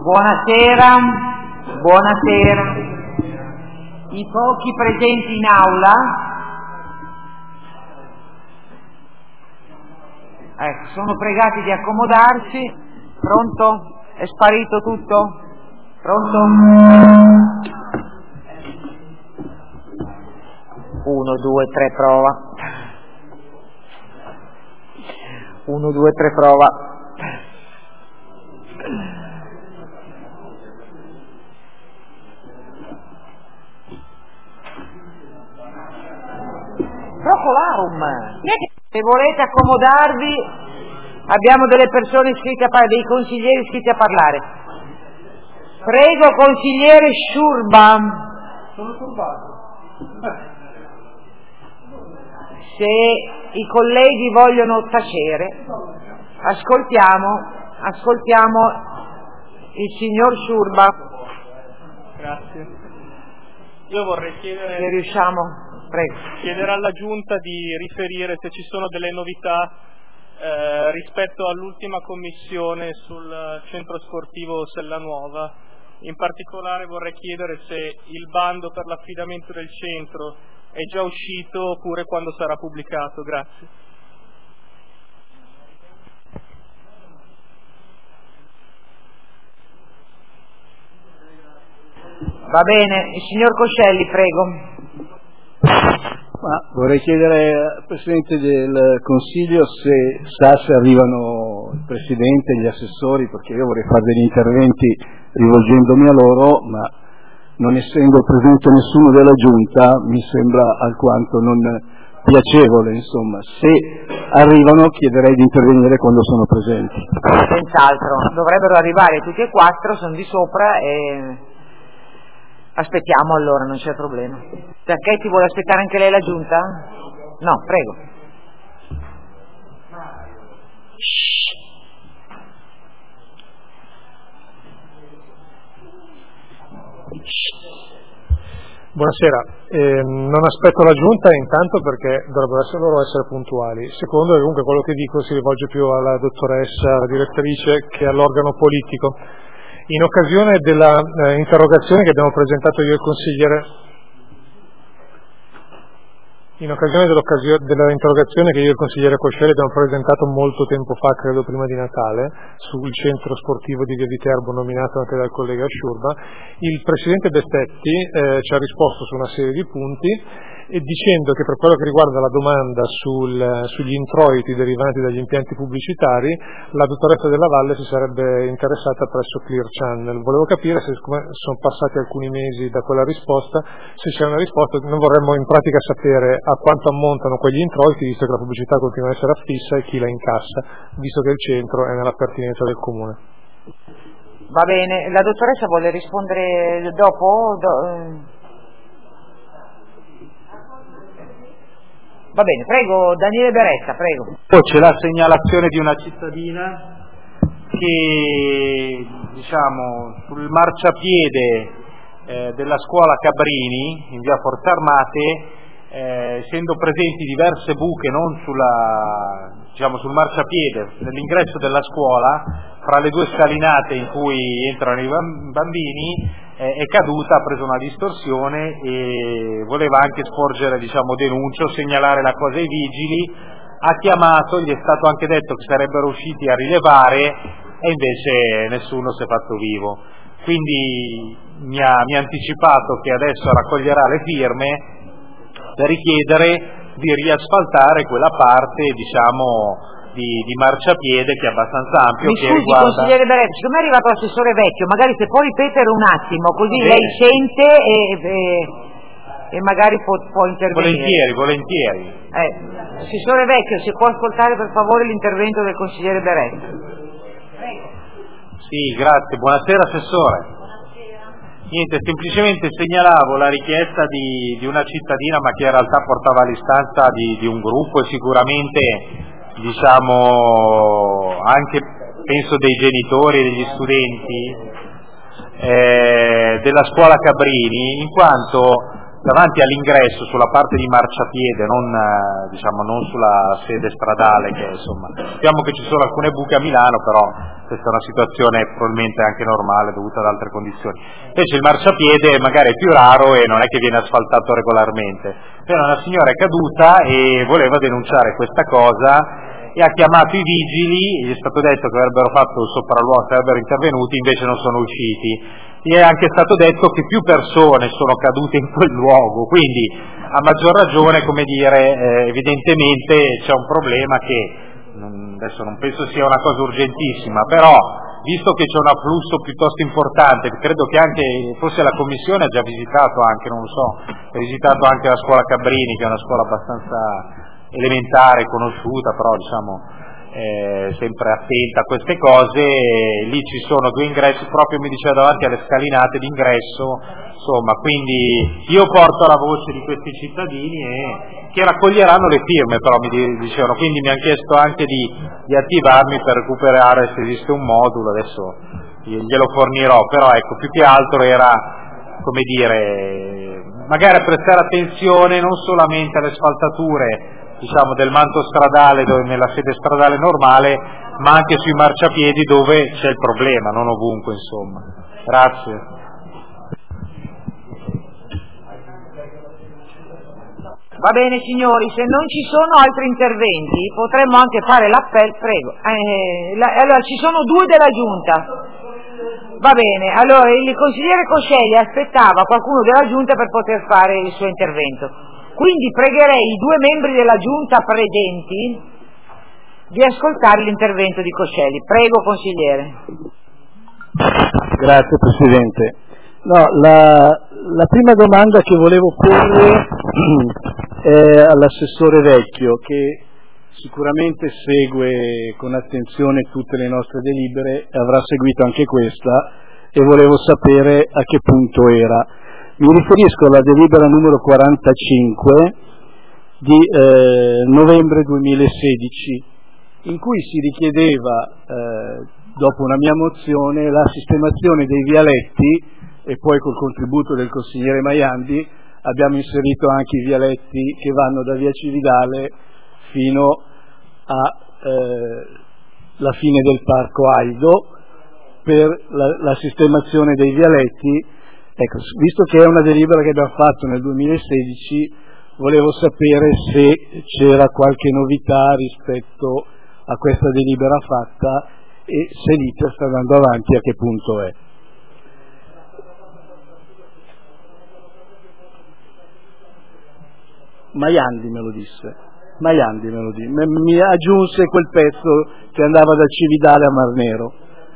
Buonasera, buonasera. I pochi presenti in aula, sono pregati di accomodarsi. Pronto? È sparito tutto? Pronto? 1, 2, 3, prova. 1, 2, 3, prova. Procolarum. Se volete accomodarvi, abbiamo delle persone iscritte a parlare, dei consiglieri iscritti a parlare. Prego, consigliere Sciurba. Sono turbato. Se i colleghi vogliono tacere, ascoltiamo il signor Sciurba. Grazie. Io vorrei chiedere, se riusciamo, prego. Chiedere alla Giunta di riferire se ci sono delle novità rispetto all'ultima commissione sul centro sportivo Sellanuova. In particolare vorrei chiedere se il bando per l'affidamento del centro è già uscito oppure quando sarà pubblicato. Grazie. Va bene, il signor Coscelli, prego. Vorrei chiedere al Presidente del Consiglio se sa se arrivano il Presidente e gli assessori, perché io vorrei fare degli interventi rivolgendomi a loro, ma non essendo presente nessuno della Giunta mi sembra alquanto non piacevole, insomma. Se arrivano chiederei di intervenire quando sono presenti. Senz'altro, dovrebbero arrivare tutti e quattro, sono di sopra e aspettiamo allora, non c'è problema. Giacchetti, vuole aspettare anche lei la Giunta? No, prego. Buonasera, non aspetto la Giunta intanto perché dovrebbero essere loro essere puntuali. Secondo, che comunque quello che dico si rivolge più alla dottoressa, la direttrice, che all'organo politico. In occasione della interrogazione che abbiamo presentato io e il consigliere, dell'interrogazione che io e il consigliere Coscelli abbiamo presentato molto tempo fa, credo prima di Natale, sul centro sportivo di Via Viterbo, nominato anche dal collega Sciurba, il presidente Bestetti ci ha risposto su una serie di punti e dicendo che per quello che riguarda la domanda sugli introiti derivanti dagli impianti pubblicitari, la dottoressa Della Valle si sarebbe interessata presso Clear Channel. Volevo capire se, siccome sono passati alcuni mesi da quella risposta, se c'è una risposta. Noi vorremmo in pratica sapere a quanto ammontano quegli introiti, visto che la pubblicità continua a essere affissa, e chi la incassa, visto che il centro è nella pertinenza del comune. Va bene, la dottoressa vuole rispondere dopo? Va bene, prego, Daniele Beretta, prego. Poi c'è la segnalazione di una cittadina che, sul marciapiede della scuola Cabrini, in via Forze Armate, essendo presenti diverse buche non sul marciapiede, nell'ingresso della scuola, fra le due scalinate in cui entrano i bambini, è caduta, ha preso una distorsione e voleva anche sporgere denuncia o segnalare la cosa ai vigili. Ha chiamato, gli è stato anche detto che sarebbero usciti a rilevare e invece nessuno si è fatto vivo. Quindi mi ha anticipato che adesso raccoglierà le firme per richiedere di riasfaltare quella parte di marciapiede che è abbastanza ampio. Mi scusi, consigliere Beretta, siccome è arrivato l'assessore Vecchio, magari se può ripetere un attimo, così lei sente e magari può intervenire. Volentieri. Assessore Vecchio, se può ascoltare per favore l'intervento del consigliere Beretta. Prego. Sì, grazie. Buonasera Assessore. Niente, semplicemente segnalavo la richiesta di una cittadina, ma che in realtà portava all'istanza di un gruppo e sicuramente anche penso dei genitori e degli studenti della scuola Cabrini, in quanto davanti all'ingresso, sulla parte di marciapiede, non sulla sede stradale, che insomma sappiamo che ci sono alcune buche a Milano, però questa è una situazione probabilmente anche normale dovuta ad altre condizioni. Invece il marciapiede magari è più raro e non è che viene asfaltato regolarmente. Però una signora è caduta e voleva denunciare questa cosa e ha chiamato i vigili, gli è stato detto che avrebbero fatto il sopralluogo, sarebbero intervenuti, invece non sono usciti. Gli è anche stato detto che più persone sono cadute in quel luogo, quindi a maggior ragione, evidentemente c'è un problema che adesso non penso sia una cosa urgentissima, però visto che c'è un afflusso piuttosto importante, credo che anche forse la Commissione ha già visitato anche, non lo so, ha visitato anche la scuola Cabrini, che è una scuola abbastanza elementare, conosciuta, però sempre attenta a queste cose. Lì ci sono 2 ingressi, proprio mi diceva davanti alle scalinate d'ingresso, insomma, quindi io porto la voce di questi cittadini che raccoglieranno le firme, però mi dicevano, quindi mi hanno chiesto anche di attivarmi per recuperare se esiste un modulo, adesso glielo fornirò, però ecco, più che altro era, magari prestare attenzione non solamente alle spaltature del manto stradale nella sede stradale normale, ma anche sui marciapiedi dove c'è il problema, non ovunque, insomma. Grazie. Va bene signori, se non ci sono altri interventi potremmo anche fare l'appello, prego. Allora ci sono 2 della Giunta. Va bene, allora il consigliere Coscelli aspettava qualcuno della Giunta per poter fare il suo intervento. Quindi pregherei i 2 membri della Giunta presenti di ascoltare l'intervento di Coscelli. Prego, consigliere. Grazie Presidente. No, la prima domanda che volevo porre è all'assessore Vecchio, che sicuramente segue con attenzione tutte le nostre delibere e avrà seguito anche questa, e volevo sapere a che punto era. Mi riferisco alla delibera numero 45 di novembre 2016, in cui si richiedeva, dopo una mia mozione, la sistemazione dei vialetti, e poi col contributo del consigliere Maiandi abbiamo inserito anche i vialetti che vanno da via Cividale fino alla fine del parco Aido, per la sistemazione dei vialetti. Ecco, visto che è una delibera che abbiamo fatto nel 2016, volevo sapere se c'era qualche novità rispetto a questa delibera fatta e se l'iter sta andando avanti, a che punto è. Maiandi me lo disse, mi aggiunse quel pezzo che andava da Cividale a Mar Nero.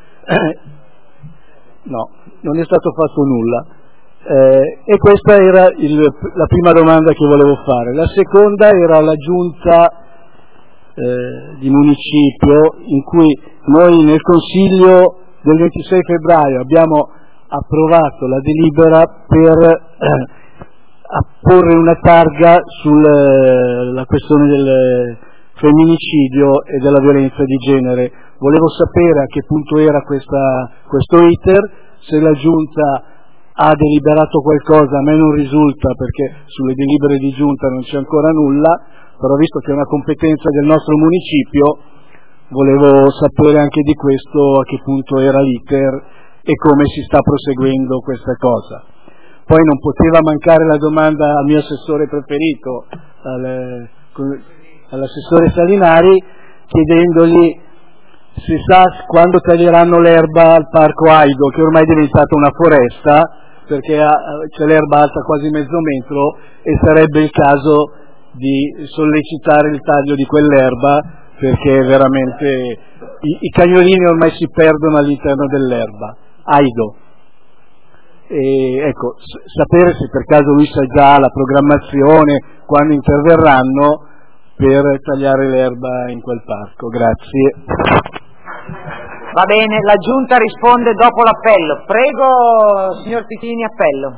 No, non è stato fatto nulla. E questa era la prima domanda che volevo fare. La seconda era alla giunta di municipio, in cui noi nel Consiglio del 26 febbraio abbiamo approvato la delibera per apporre una targa sulla questione del femminicidio e della violenza di genere. Volevo sapere a che punto era questo iter, se la Giunta ha deliberato qualcosa. A me non risulta, perché sulle delibere di Giunta non c'è ancora nulla, però visto che è una competenza del nostro municipio, volevo sapere anche di questo, a che punto era l'iter e come si sta proseguendo questa cosa. Poi non poteva mancare la domanda al mio assessore preferito, all'assessore Salinari, chiedendogli se sa quando taglieranno l'erba al parco Aido, che ormai è diventata una foresta, perché c'è l'erba alta quasi mezzo metro e sarebbe il caso di sollecitare il taglio di quell'erba, perché veramente i cagnolini ormai si perdono all'interno dell'erba. Aido. E ecco, sapere se per caso lui sa già la programmazione, quando interverranno per tagliare l'erba in quel parco. Grazie. Va bene, la Giunta risponde dopo l'appello. Prego, signor Titini, appello.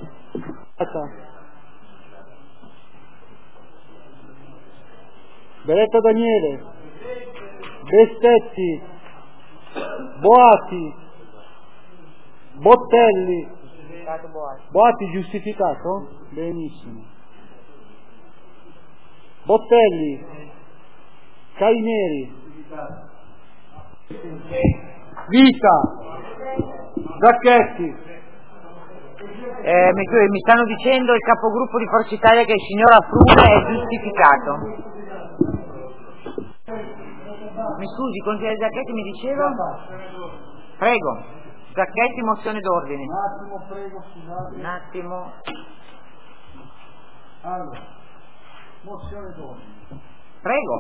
Beretta Daniele, Bestetti, Boati, Bottelli, Boatti giustificato? Benissimo. Bottelli, Caineri, Vita, Zacchetti. Mi stanno dicendo il capogruppo di Forza Italia che il signor Afrune è giustificato. Mi scusi, consigliere Zacchetti mi diceva? Prego, Zacchetti, mozione d'ordine. Un attimo, prego, scusate. Un attimo. Allora, mozione d'ordine. Prego.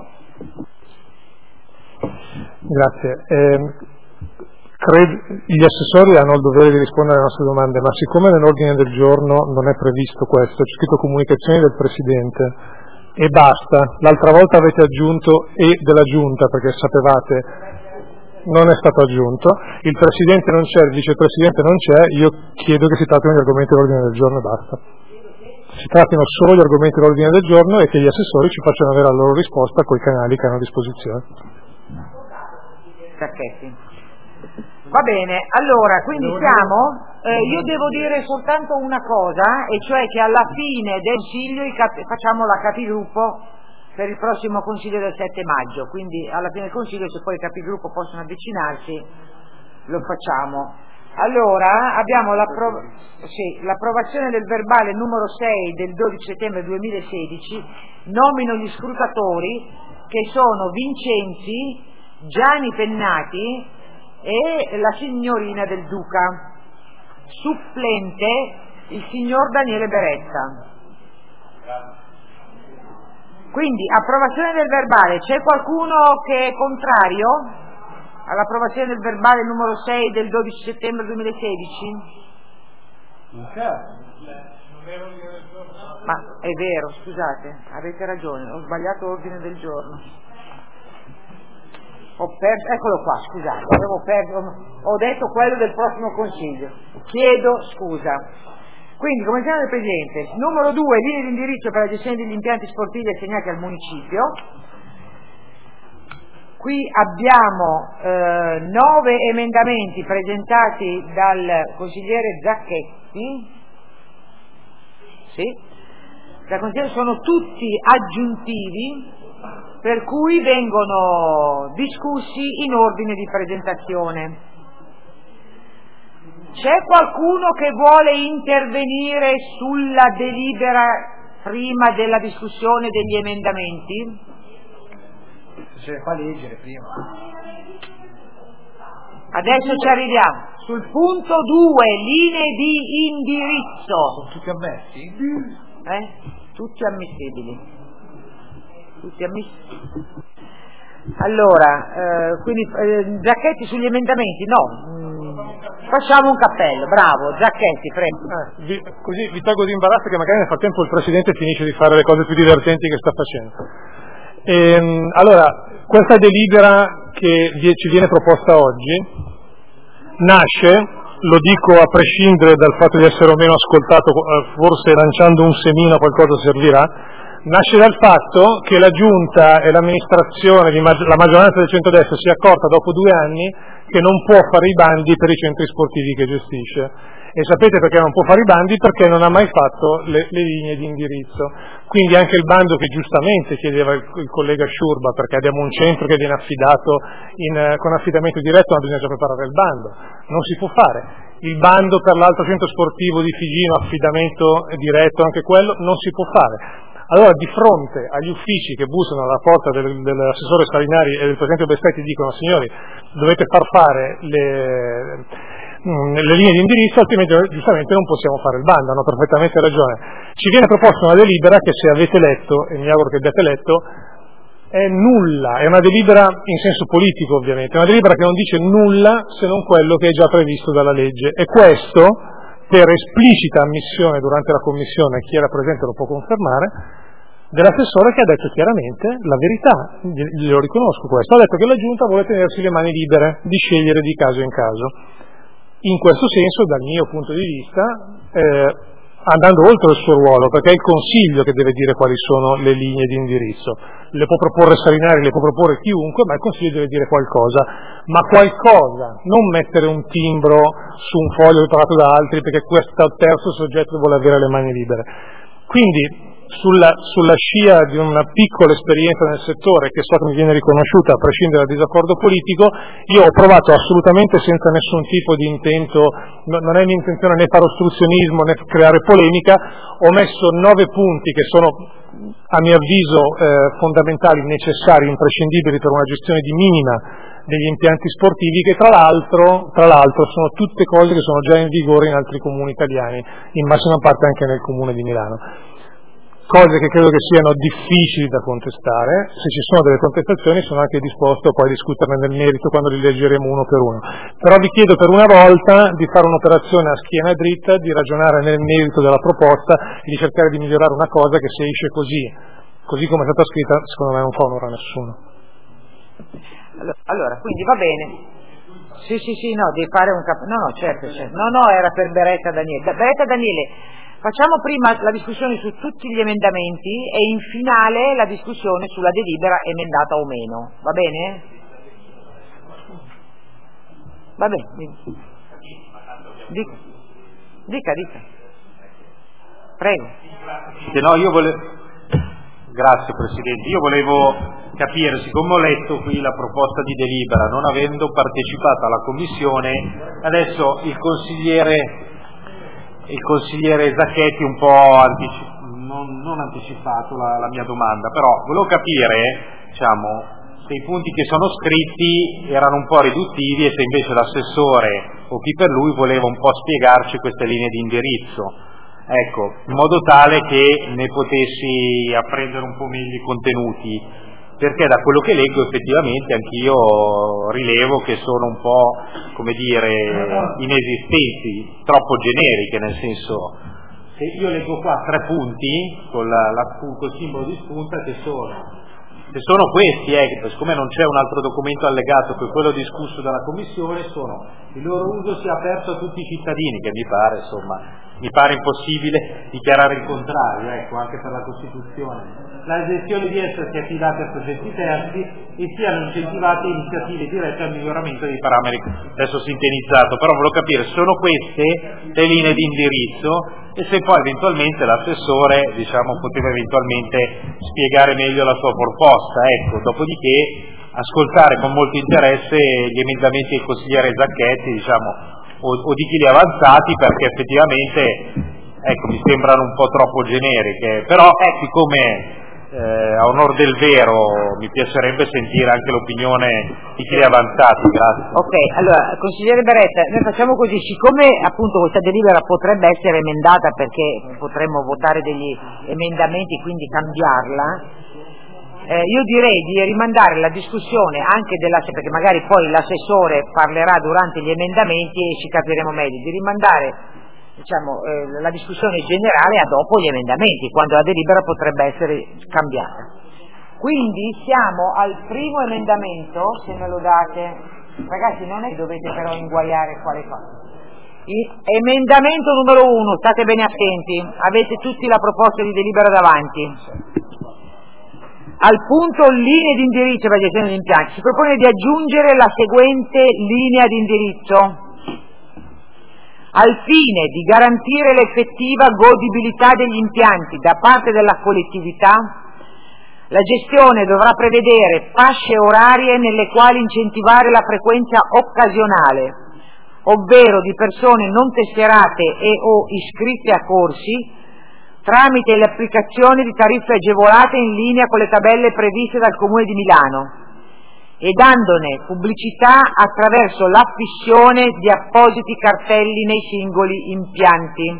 Grazie. Gli assessori hanno il dovere di rispondere alle nostre domande, ma siccome nell'ordine del giorno non è previsto questo, c'è scritto comunicazioni del Presidente e basta. L'altra volta avete aggiunto e della Giunta, perché sapevate non è stato aggiunto, il Presidente non c'è, il Vicepresidente non c'è, io chiedo che si trattino gli argomenti dell'ordine del giorno e basta. Si trattino solo gli argomenti dell'ordine del giorno e che gli assessori ci facciano avere la loro risposta coi canali che hanno a disposizione. Zacchetti. Va bene, allora, quindi io devo dire soltanto una cosa, e cioè che alla fine del Consiglio facciamo la capigruppo per il prossimo Consiglio del 7 maggio, quindi alla fine del Consiglio, se poi i capigruppo possono avvicinarsi, lo facciamo. Allora, abbiamo l'approvazione del verbale numero 6 del 12 settembre 2016, nomino gli scrutatori che sono Vincenzi, Gianni Pennati e la signorina Del Duca, supplente il signor Daniele Beretta. Quindi approvazione del verbale. C'è qualcuno che è contrario all'approvazione del verbale numero 6 del 12 settembre 2016? Non c'è. Ma è vero, scusate, avete ragione, ho sbagliato l'ordine del giorno. Eccolo qua, scusate, ho detto quello del prossimo Consiglio, chiedo scusa. Quindi, come dice il Presidente, numero 2, linee di indirizzo per la gestione degli impianti sportivi assegnati al municipio. Qui abbiamo 9 emendamenti presentati dal consigliere Zacchetti. Sì, dal consigliere, sono tutti aggiuntivi, per cui vengono discussi in ordine di presentazione. C'è qualcuno che vuole intervenire sulla delibera prima della discussione degli emendamenti? Se le fa leggere prima. Adesso ci arriviamo. Sul punto 2, linee di indirizzo. Sono tutti ammessi? Tutti ammissibili. Tutti ammissibili. Allora, quindi Zacchetti sugli emendamenti? No. Facciamo un cappello, bravo, Zacchetti, prego. Così vi tolgo di imbarazzo che magari nel frattempo il Presidente finisce di fare le cose più divertenti che sta facendo. Allora, questa delibera che ci viene proposta oggi nasce, lo dico a prescindere dal fatto di essere o meno ascoltato, forse lanciando un semino qualcosa servirà, nasce dal fatto che la Giunta e l'amministrazione, la maggioranza del centrodestra si è accorta dopo 2 anni che non può fare i bandi per i centri sportivi che gestisce. E sapete perché non può fare i bandi? Perché non ha mai fatto le linee di indirizzo. Quindi anche il bando che giustamente chiedeva il collega Sciurba, perché abbiamo un centro che viene affidato con affidamento diretto, ma bisogna già preparare il bando. Non si può fare. Il bando per l'altro centro sportivo di Figino, affidamento diretto, anche quello, non si può fare. Allora, di fronte agli uffici che bussano alla porta dell'assessore Salinari e del presidente Bestetti e dicono: signori, dovete far fare le linee di indirizzo, altrimenti giustamente non possiamo fare il bando, hanno perfettamente ragione. Ci viene proposta una delibera che, se avete letto, e mi auguro che abbiate letto, è nulla, è una delibera in senso politico ovviamente, è una delibera che non dice nulla se non quello che è già previsto dalla legge, e questo per esplicita ammissione durante la commissione, chi era presente lo può confermare, dell'assessore, che ha detto chiaramente la verità, glielo riconosco questo, ha detto che la Giunta vuole tenersi le mani libere di scegliere di caso in caso. In questo senso, dal mio punto di vista, andando oltre il suo ruolo, perché è il Consiglio che deve dire quali sono le linee di indirizzo. Le può proporre Salinari, le può proporre chiunque, ma il Consiglio deve dire qualcosa, ma qualcosa, non mettere un timbro su un foglio preparato da altri, perché questo terzo soggetto vuole avere le mani libere. Quindi, sulla scia di una piccola esperienza nel settore, che so che mi viene riconosciuta a prescindere dal disaccordo politico, io ho provato assolutamente senza nessun tipo di intento, non è mia intenzione né fare ostruzionismo né creare polemica, ho messo 9 punti che sono a mio avviso fondamentali, necessari, imprescindibili per una gestione di minima degli impianti sportivi, che tra l'altro sono tutte cose che sono già in vigore in altri comuni italiani, in massima parte anche nel comune di Milano. Cose che credo che siano difficili da contestare. Se ci sono delle contestazioni sono anche disposto a poi discuterne nel merito quando li leggeremo uno per uno. Però vi chiedo per una volta di fare un'operazione a schiena dritta, di ragionare nel merito della proposta e di cercare di migliorare una cosa che se esce così come è stata scritta, secondo me non fa onore a nessuno. Allora, quindi va bene. Sì, no, devi fare un certo. No, era per Beretta Daniele. Beretta Daniele, facciamo prima la discussione su tutti gli emendamenti e in finale la discussione sulla delibera emendata o meno, va bene? Va bene, dica. Prego. Grazie Presidente, io volevo capire, siccome ho letto qui la proposta di delibera, non avendo partecipato alla commissione, adesso il consigliere Zacchetti un po' non anticipato la mia domanda, però volevo capire, se i punti che sono scritti erano un po' riduttivi e se invece l'assessore o chi per lui voleva un po' spiegarci queste linee di indirizzo. Ecco, in modo tale che ne potessi apprendere un po' meglio i contenuti, perché da quello che leggo effettivamente anch'io rilevo che sono un po', inesistenti, troppo generiche, nel senso, se io leggo qua 3 punti con col simbolo di spunta che sono questi, siccome non c'è un altro documento allegato che quello discusso dalla Commissione, il loro uso sia aperto a tutti i cittadini, che mi pare impossibile dichiarare il contrario, anche per la Costituzione. La esenzione di esse sia affidata a soggetti terzi e siano incentivate iniziative dirette al miglioramento dei parametri. Adesso sintetizzato, però volevo capire, sono queste le linee di indirizzo e se poi eventualmente l'assessore poteva eventualmente spiegare meglio la sua proposta. Dopodiché ascoltare con molto interesse gli emendamenti del consigliere Zacchetti, o di chi li ha avanzati, perché effettivamente mi sembrano un po' troppo generiche, però siccome a onor del vero mi piacerebbe sentire anche l'opinione di chi li ha avanzati. Grazie. Ok, allora consigliere Beretta, noi facciamo così, siccome appunto questa delibera potrebbe essere emendata perché potremmo votare degli emendamenti, quindi cambiarla, io direi di rimandare la discussione anche perché magari poi l'assessore parlerà durante gli emendamenti e ci capiremo meglio, di rimandare la discussione generale a dopo gli emendamenti, quando la delibera potrebbe essere cambiata. Quindi siamo al primo emendamento, se me lo date, ragazzi non è che dovete però inguaiare quale cosa. Emendamento numero 1, state bene attenti, avete tutti la proposta di delibera davanti. Al punto linee di indirizzo per la gestione degli impianti si propone di aggiungere la seguente linea di indirizzo: al fine di garantire l'effettiva godibilità degli impianti da parte della collettività, la gestione dovrà prevedere fasce orarie nelle quali incentivare la frequenza occasionale, ovvero di persone non tesserate e o iscritte a corsi, tramite l'applicazione di tariffe agevolate in linea con le tabelle previste dal Comune di Milano e dandone pubblicità attraverso l'affissione di appositi cartelli nei singoli impianti.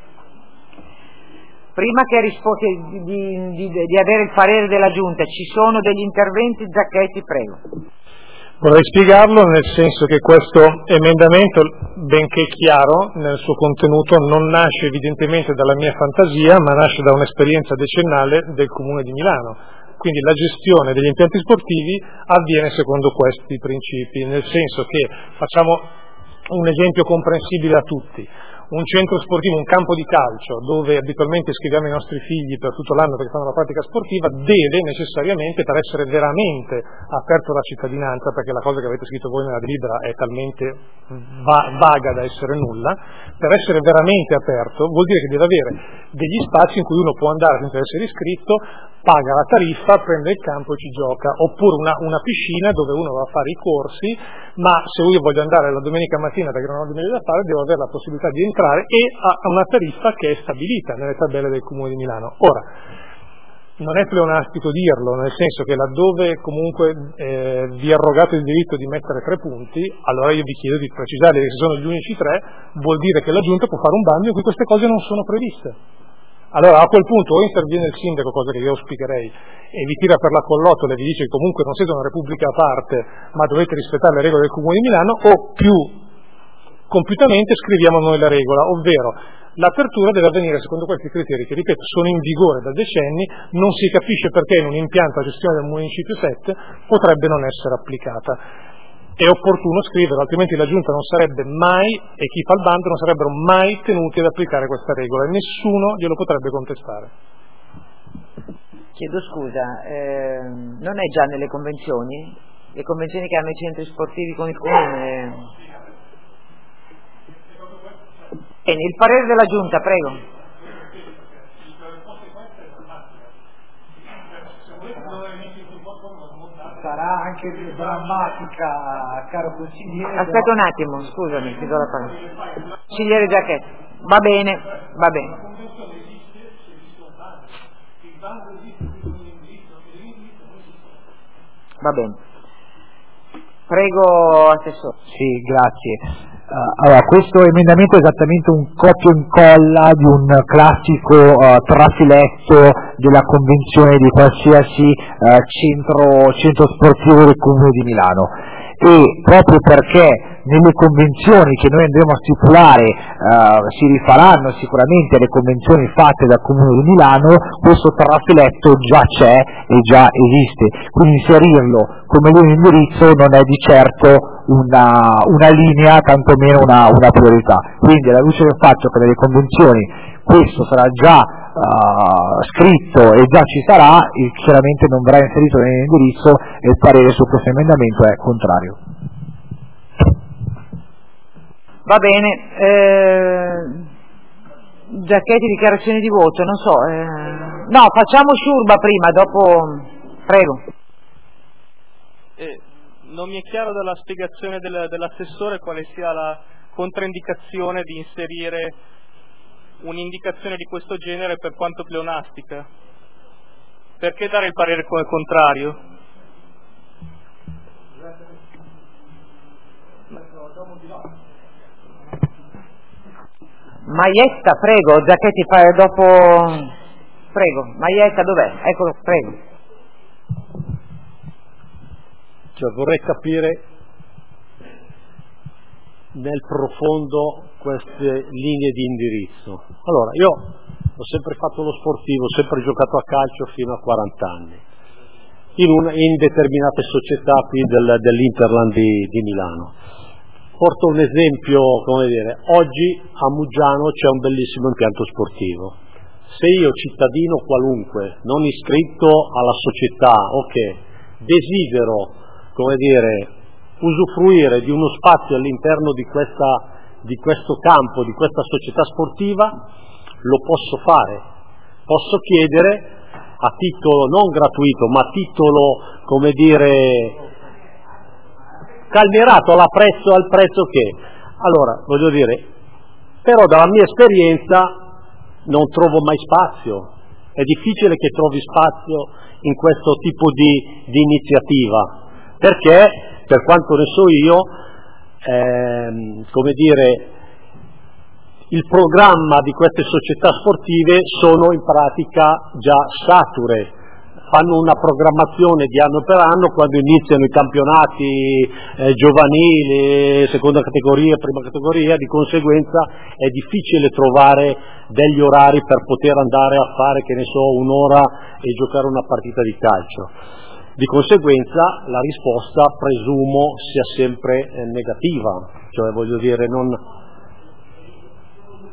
Prima che di avere il parere della Giunta, ci sono degli interventi? Zacchetti, prego. Vorrei spiegarlo nel senso che questo emendamento, benché chiaro nel suo contenuto, non nasce evidentemente dalla mia fantasia, ma nasce da un'esperienza decennale del Comune di Milano. Quindi la gestione degli impianti sportivi avviene secondo questi principi, nel senso che, facciamo un esempio comprensibile a tutti, un centro sportivo, un campo di calcio, dove abitualmente iscriviamo i nostri figli per tutto l'anno perché fanno la pratica sportiva, deve necessariamente, per essere veramente aperto alla cittadinanza, perché la cosa che avete scritto voi nella delibera è talmente vaga da essere nulla, per essere veramente aperto vuol dire che deve avere degli spazi in cui uno può andare senza essere iscritto, paga la tariffa, prende il campo e ci gioca, oppure una piscina dove uno va a fare i corsi, ma se io voglio andare la domenica mattina perché non ho niente da fare, devo avere la possibilità di entrare e a una tariffa che è stabilita nelle tabelle del Comune di Milano. Ora, non è pleonastico dirlo, nel senso che laddove comunque vi arrogate il diritto di mettere 3 punti, allora io vi chiedo di precisare che se sono gli unici 3, vuol dire che la Giunta può fare un bando in cui queste cose non sono previste. Allora a quel punto o interviene il sindaco, cosa che io auspicherei, e vi tira per la collottola e vi dice che comunque non siete una repubblica a parte, ma dovete rispettare le regole del Comune di Milano, o più compiutamente scriviamo noi la regola, ovvero l'apertura deve avvenire secondo questi criteri che, ripeto, sono in vigore da decenni, non si capisce perché in un impianto a gestione del Municipio 7 potrebbe non essere applicata. È opportuno scriverlo, altrimenti la Giunta non sarebbe mai, e chi fa il bando non sarebbero mai tenuti ad applicare questa regola e nessuno glielo potrebbe contestare. Chiedo scusa, non è già nelle convenzioni? Le convenzioni che hanno i centri sportivi con il Comune? Bene, il parere della Giunta, prego. Sarà anche drammatica, caro consigliere. Aspetta un attimo, scusami, ti do la parola. Consigliere Giacchetti, va bene, va bene. Va bene. Prego, Assessore. Sì, grazie. Allora, questo emendamento è esattamente un copia e incolla di un classico trafiletto della convenzione di qualsiasi centro sportivo del Comune di Milano, e proprio perché nelle convenzioni che noi andremo a stipulare si rifaranno sicuramente le convenzioni fatte dal Comune di Milano, questo trafiletto già c'è e già esiste, quindi inserirlo come linea di indirizzo non è di certo una linea, tantomeno una priorità. Quindi alla luce del fatto che nelle convenzioni questo sarà già scritto e già ci sarà, chiaramente non verrà inserito nell'indirizzo e il parere su questo emendamento è contrario. Va bene, Giacchetti, dichiarazioni di voto, non so, no, facciamo Sciurba prima, dopo, prego. Non mi è chiaro dalla spiegazione dell'assessore quale sia la controindicazione di inserire un'indicazione di questo genere per quanto pleonastica. Perché dare il parere come contrario? Maietta, prego, Giacchetti, dopo, prego, Maietta dov'è? Eccolo, prego. Cioè, vorrei capire nel profondo queste linee di indirizzo. Allora, io ho sempre fatto lo sportivo, ho sempre giocato a calcio fino a 40 anni, in determinate società qui dell'Interland di Milano. Porto un esempio, come dire, oggi a Muggiano c'è un bellissimo impianto sportivo. Se io, cittadino qualunque, non iscritto alla società, desidero, come dire, usufruire di uno spazio all'interno di questo campo, di questa società sportiva, lo posso fare. Posso chiedere a titolo non gratuito, ma a titolo, come dire, calmierato al prezzo che. Allora, voglio dire, però dalla mia esperienza non trovo mai spazio. È difficile che trovi spazio in questo tipo di iniziativa. Perché, per quanto ne so io, come dire, il programma di queste società sportive sono in pratica già sature, fanno una programmazione di anno per anno quando iniziano i campionati giovanili, seconda categoria, prima categoria, di conseguenza è difficile trovare degli orari per poter andare a fare, che ne so, un'ora e giocare una partita di calcio. Di conseguenza la risposta presumo sia sempre negativa, cioè voglio dire non...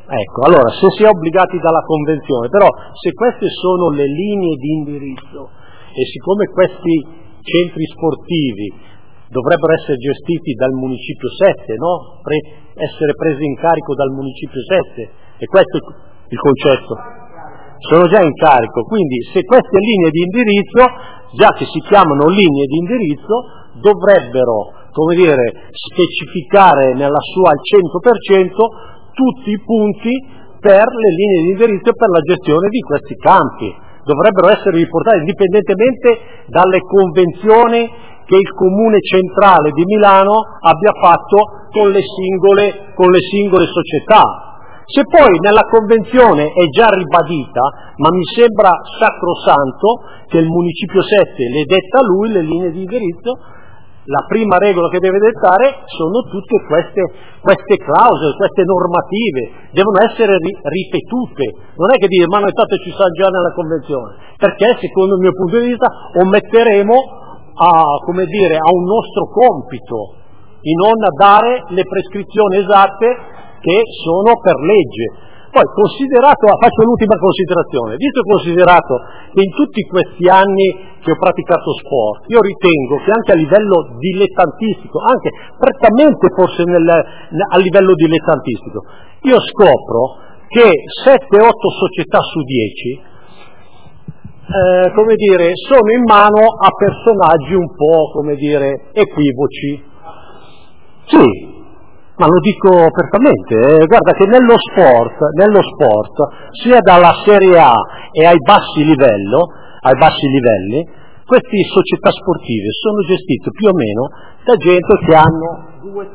Ecco, allora, se si è obbligati dalla Convenzione, però se queste sono le linee di indirizzo e siccome questi centri sportivi dovrebbero essere gestiti dal Municipio 7, no? Essere presi in carico dal Municipio 7, e questo è il concetto. Sono già in carico, quindi se queste linee di indirizzo, già che si chiamano linee di indirizzo, dovrebbero, come dire, specificare nella sua al 100% tutti i punti per le linee di indirizzo per la gestione di questi campi. Dovrebbero essere riportati indipendentemente dalle convenzioni che il Comune Centrale di Milano abbia fatto con le singole società. Se poi nella convenzione è già ribadita, ma mi sembra sacrosanto che il Municipio 7 le detta lui le linee di indirizzo, la prima regola che deve dettare sono tutte queste clausole, queste normative, devono essere ripetute, non è che dire ma noi tanto ci sta già nella convenzione, perché secondo il mio punto di vista ometteremo a un nostro compito di non dare le prescrizioni esatte che sono per legge. Poi faccio l'ultima considerazione, visto e considerato che in tutti questi anni che ho praticato sport, io ritengo che anche a livello dilettantistico, anche prettamente forse a livello dilettantistico, io scopro che 7-8 società su 10, come dire, sono in mano a personaggi un po', come dire, equivoci. Sì. Ma lo dico apertamente, guarda che nello sport, sia dalla Serie A e ai bassi livelli, queste società sportive sono gestite più o meno da gente che hanno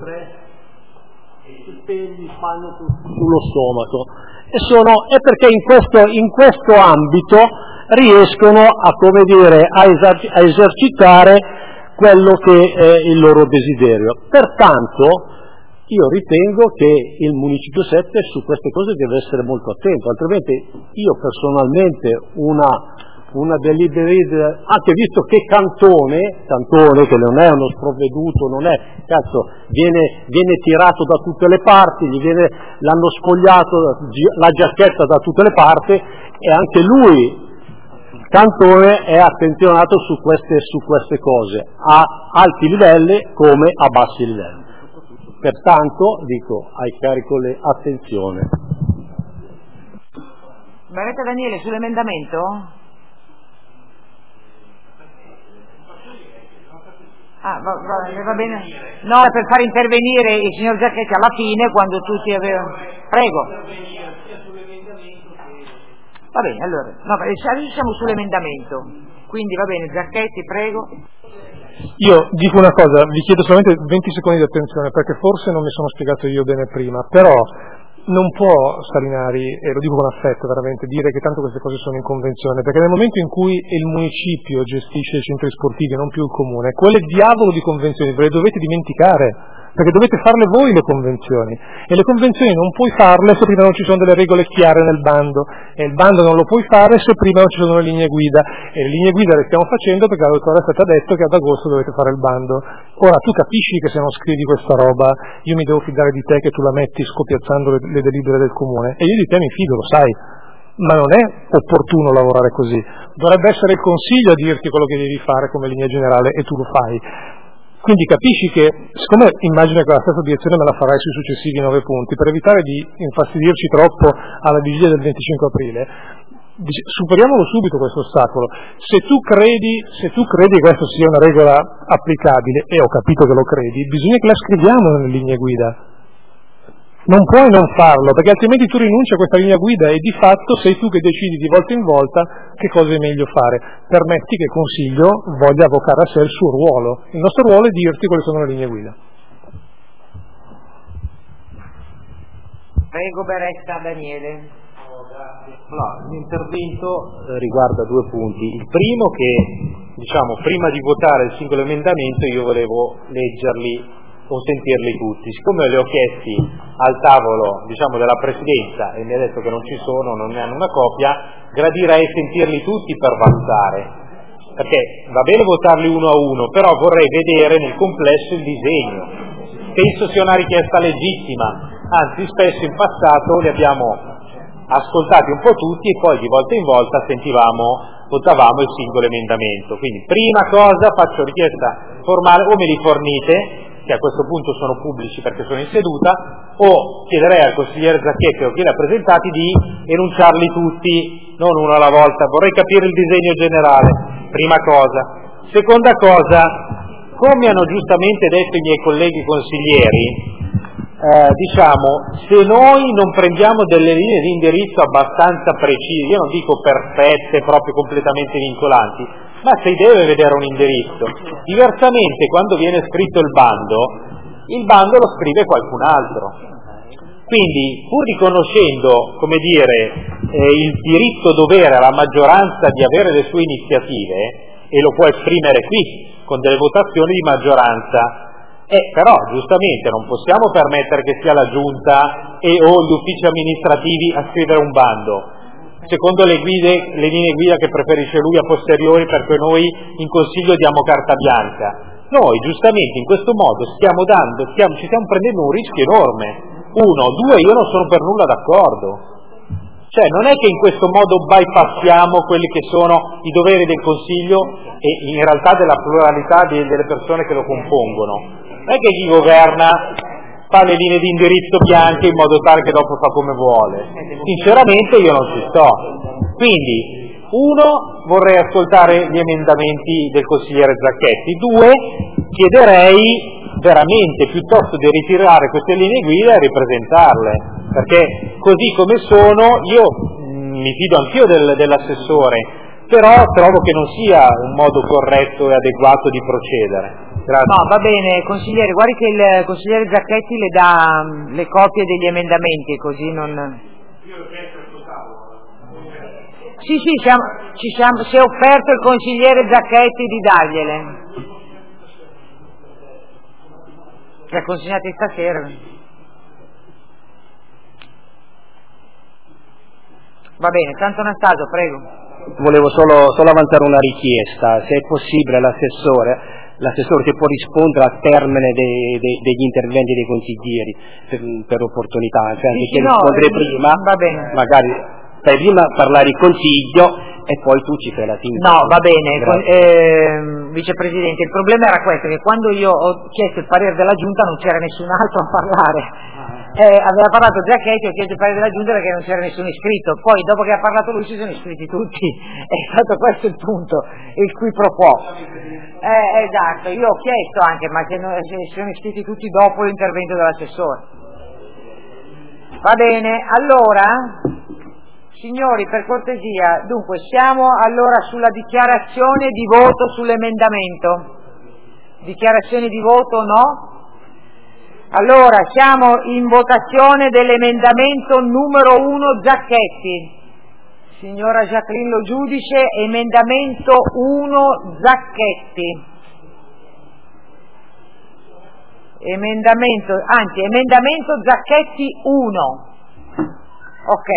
2-3 peli sullo stomaco e perché in questo ambito riescono a esercitare quello che è il loro desiderio. Pertanto io ritengo che il Municipio 7 su queste cose deve essere molto attento, altrimenti io personalmente una deliberazione, anche visto che Cantone, che non è uno sprovveduto, viene tirato da tutte le parti, l'hanno spogliato la giacchetta da tutte le parti e anche lui, Cantone, è attenzionato su queste cose, a alti livelli come a bassi livelli. Pertanto, dico, ai carico attenzione. Baretta Daniele, sull'emendamento? Va bene. No, per far intervenire il signor Giacchetti alla fine, quando tutti avevano... Prego. Va bene, allora. No, adesso siamo sull'emendamento. Quindi va bene, Giacchetti, prego. Io dico una cosa, vi chiedo solamente 20 secondi di attenzione perché forse non mi sono spiegato io bene prima, però non può Salinari, e lo dico con affetto veramente, dire che tanto queste cose sono in convenzione, perché nel momento in cui il municipio gestisce i centri sportivi e non più il comune, quelle diavolo di convenzioni ve le dovete dimenticare, perché dovete farle voi le convenzioni, e le convenzioni non puoi farle se prima non ci sono delle regole chiare nel bando, e il bando non lo puoi fare se prima non ci sono le linee guida, e le linee guida le stiamo facendo perché la dottoressa è stata detto che ad agosto dovete fare il bando. Ora tu capisci che se non scrivi questa roba io mi devo fidare di te che tu la metti scopiazzando le delibere del comune, e io di te mi fido, lo sai, ma non è opportuno lavorare così, dovrebbe essere il consiglio a dirti quello che devi fare come linea generale e tu lo fai. Quindi capisci che, siccome immagino che la stessa obiezione me la farai sui successivi 9 punti, per evitare di infastidirci troppo alla vigilia del 25 aprile, superiamolo subito questo ostacolo. Se tu credi che questa sia una regola applicabile, e ho capito che lo credi, bisogna che la scriviamo nelle linee guida. Non puoi non farlo, perché altrimenti tu rinunci a questa linea guida e di fatto sei tu che decidi di volta in volta che cosa è meglio fare. Permetti che il Consiglio voglia avvocare a sé il suo ruolo. Il nostro ruolo è dirti quali sono le linee guida. Prego, Baretta Daniele. L'intervento riguarda 2 punti. Il primo che, prima di votare il singolo emendamento io volevo leggerli o sentirli tutti. Siccome li ho chiesti al tavolo della Presidenza e mi ha detto che non ci sono, non ne hanno una copia, gradirei sentirli tutti per valutare, perché va bene votarli uno a uno, però vorrei vedere nel complesso il disegno. Penso sia una richiesta legittima, anzi spesso in passato li abbiamo ascoltati un po' tutti e poi di volta in volta votavamo il singolo emendamento. Quindi prima cosa faccio richiesta formale, o me li fornite, che a questo punto sono pubblici perché sono in seduta, o chiederei al consigliere Zacchetti o chi li ha presentati di enunciarli tutti, non uno alla volta. Vorrei capire il disegno generale, prima cosa. Seconda cosa, come hanno giustamente detto i miei colleghi consiglieri, se noi non prendiamo delle linee di indirizzo abbastanza precise, io non dico perfette, proprio completamente vincolanti, ma si deve vedere un indirizzo. Diversamente, quando viene scritto il bando lo scrive qualcun altro. Quindi, pur riconoscendo, il diritto-dovere alla maggioranza di avere le sue iniziative, e lo può esprimere qui, con delle votazioni di maggioranza, però giustamente non possiamo permettere che sia la Giunta o gli uffici amministrativi a scrivere un bando secondo le linee guida che preferisce lui a posteriori, perché noi in Consiglio diamo carta bianca. Noi giustamente in questo modo ci stiamo prendendo un rischio enorme. Uno, due, io non sono per nulla d'accordo. Cioè non è che in questo modo bypassiamo quelli che sono i doveri del Consiglio e in realtà della pluralità delle persone che lo compongono. Non è che chi governa fa le linee di indirizzo bianche in modo tale che dopo fa come vuole. Sinceramente io non ci sto. Quindi, uno, vorrei ascoltare gli emendamenti del consigliere Zacchetti. Due, chiederei veramente piuttosto di ritirare queste linee guida e ripresentarle, perché così come sono io mi fido anch'io dell'assessore, però trovo che non sia un modo corretto e adeguato di procedere. Grazie. No, va bene, consigliere, guardi che il consigliere Zacchetti le dà le copie degli emendamenti, così non... Sì, si è offerto il consigliere Zacchetti di dargliele. Le ha consegnati stasera. Va bene, tanto Anastasio, prego. Volevo solo avanzare una richiesta, se è possibile l'assessore che può rispondere al termine degli interventi dei consiglieri per opportunità, cioè sì, che rispondere prima, va bene. magari fai prima parlare il consiglio e poi tu ci fai la sintesi. No, va bene, vicepresidente, il problema era questo, che quando io ho chiesto il parere della Giunta non c'era nessun altro a parlare. Aveva parlato Zacchetti, ho chiesto il parere della Giunta perché non c'era nessun iscritto, poi dopo che ha parlato lui si sono iscritti tutti, è stato questo il punto, il qui pro quo. Esatto, io ho chiesto anche, ma se sono iscritti tutti dopo l'intervento dell'assessore. Va bene, allora, signori, per cortesia, dunque siamo allora sulla dichiarazione di voto sull'emendamento. Dichiarazione di voto no? Allora, siamo in votazione dell'emendamento numero 1 Zacchetti. Signora Jacqueline Lo Giudice, emendamento 1 Zacchetti. Emendamento Zacchetti 1. Ok.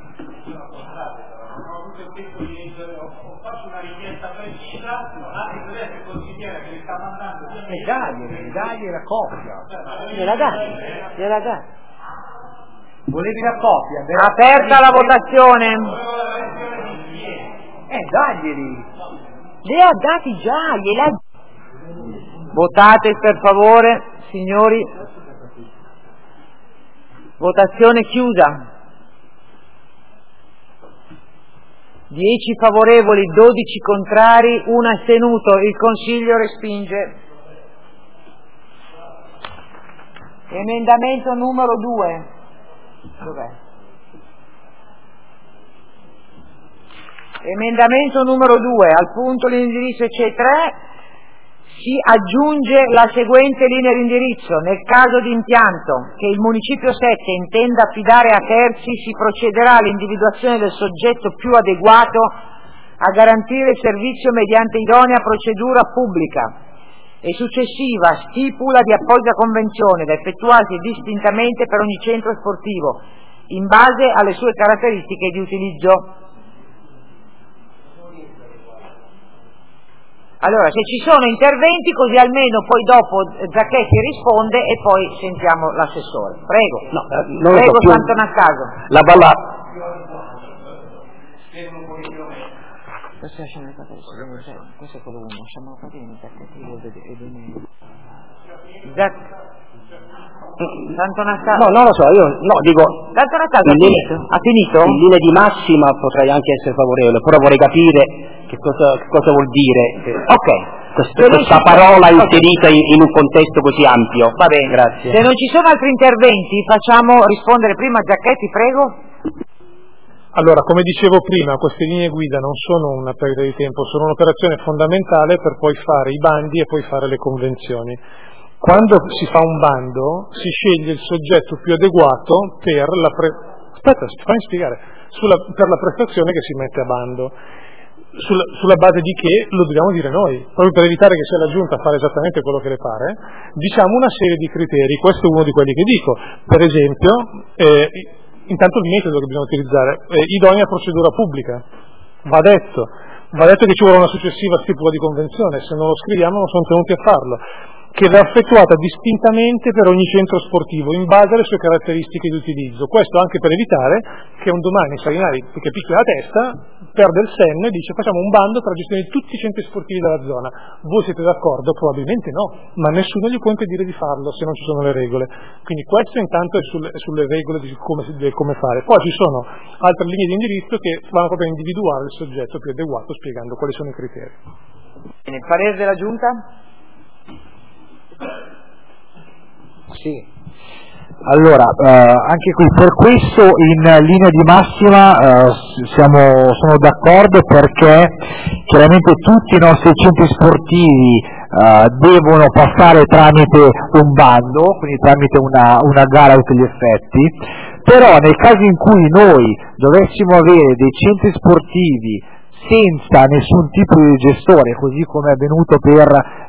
Ho fatto una richiesta precisa, anche se adesso il consigliere che mi sta mandando dagli la copia. Gliela dà. Volevi la copia? Aperta la votazione. Daglieli. Le ha dati già, gliela. Votate per favore, signori. Votazione chiusa. 10 favorevoli, 12 contrari, 1 astenuto. Il Consiglio respinge. Emendamento numero 2. Dov'è? Emendamento numero 2. Al punto l'indirizzo C3 si aggiunge la seguente linea di indirizzo: nel caso di impianto che il Municipio 7 intenda affidare a terzi, si procederà all'individuazione del soggetto più adeguato a garantire il servizio mediante idonea procedura pubblica e successiva stipula di apposita convenzione da effettuarsi distintamente per ogni centro sportivo in base alle sue caratteristiche di utilizzo. Allora, se ci sono interventi, così almeno poi dopo Zacchetti risponde e poi sentiamo l'assessore. Prego. No, non Prego, lo so più. Sant'Anastasio. La balla... Questo è quello uno, siamo qua bene, Sant'Anastasio. No, non lo so, io dico... Sant'Anastasio ha finito? In linea di massima potrei anche essere favorevole, però vorrei capire che cosa vuol dire questa parola inserita in un contesto così ampio. Va bene, grazie. Se non ci sono altri interventi, facciamo rispondere prima Zacchetti, prego. Allora, come dicevo prima, queste linee guida non sono una perdita di tempo, sono un'operazione fondamentale per poi fare i bandi e poi fare le convenzioni. Quando si fa un bando si sceglie il soggetto più adeguato per la prestazione che si mette a bando. Sulla base di che lo dobbiamo dire noi, proprio per evitare che sia la Giunta a fare esattamente quello che le pare, diciamo una serie di criteri. Questo è uno di quelli che dico. Per esempio, intanto il metodo che bisogna utilizzare, idonea procedura pubblica, va detto che ci vuole una successiva stipula di convenzione, se non lo scriviamo non sono tenuti a farlo, che va effettuata distintamente per ogni centro sportivo in base alle sue caratteristiche di utilizzo. Questo anche per evitare che un domani Salinari, che picchia la testa, perde il senno e dice facciamo un bando per la gestione di tutti i centri sportivi della zona. Voi siete d'accordo? Probabilmente no, ma nessuno gli può impedire di farlo se non ci sono le regole. Quindi questo intanto è sulle regole di come fare. Poi ci sono altre linee di indirizzo che vanno proprio a individuare il soggetto più adeguato spiegando quali sono i criteri. Bene, il parere della Giunta? Sì. Allora, anche qui per questo in linea di massima sono d'accordo, perché chiaramente tutti i nostri centri sportivi devono passare tramite un bando, quindi tramite una gara a tutti gli effetti, però nel caso in cui noi dovessimo avere dei centri sportivi senza nessun tipo di gestore, così come è avvenuto per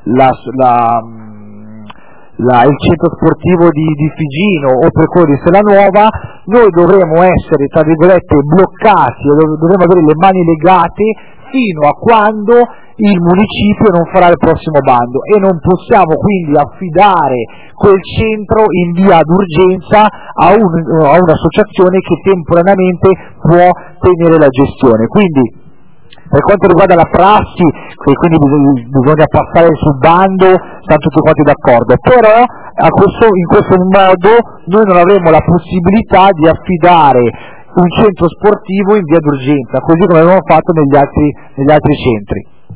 il centro sportivo di Figino o per quello di Sellanuova, noi dovremo essere, tra virgolette, bloccati, dovremo avere le mani legate fino a quando il municipio non farà il prossimo bando, e non possiamo quindi affidare quel centro in via d'urgenza a un'associazione che temporaneamente può tenere la gestione. Quindi per quanto riguarda la prassi, quindi bisogna passare sul bando, stanno tutti quanti d'accordo, però in questo modo noi non avremo la possibilità di affidare un centro sportivo in via d'urgenza, così come abbiamo fatto negli altri centri.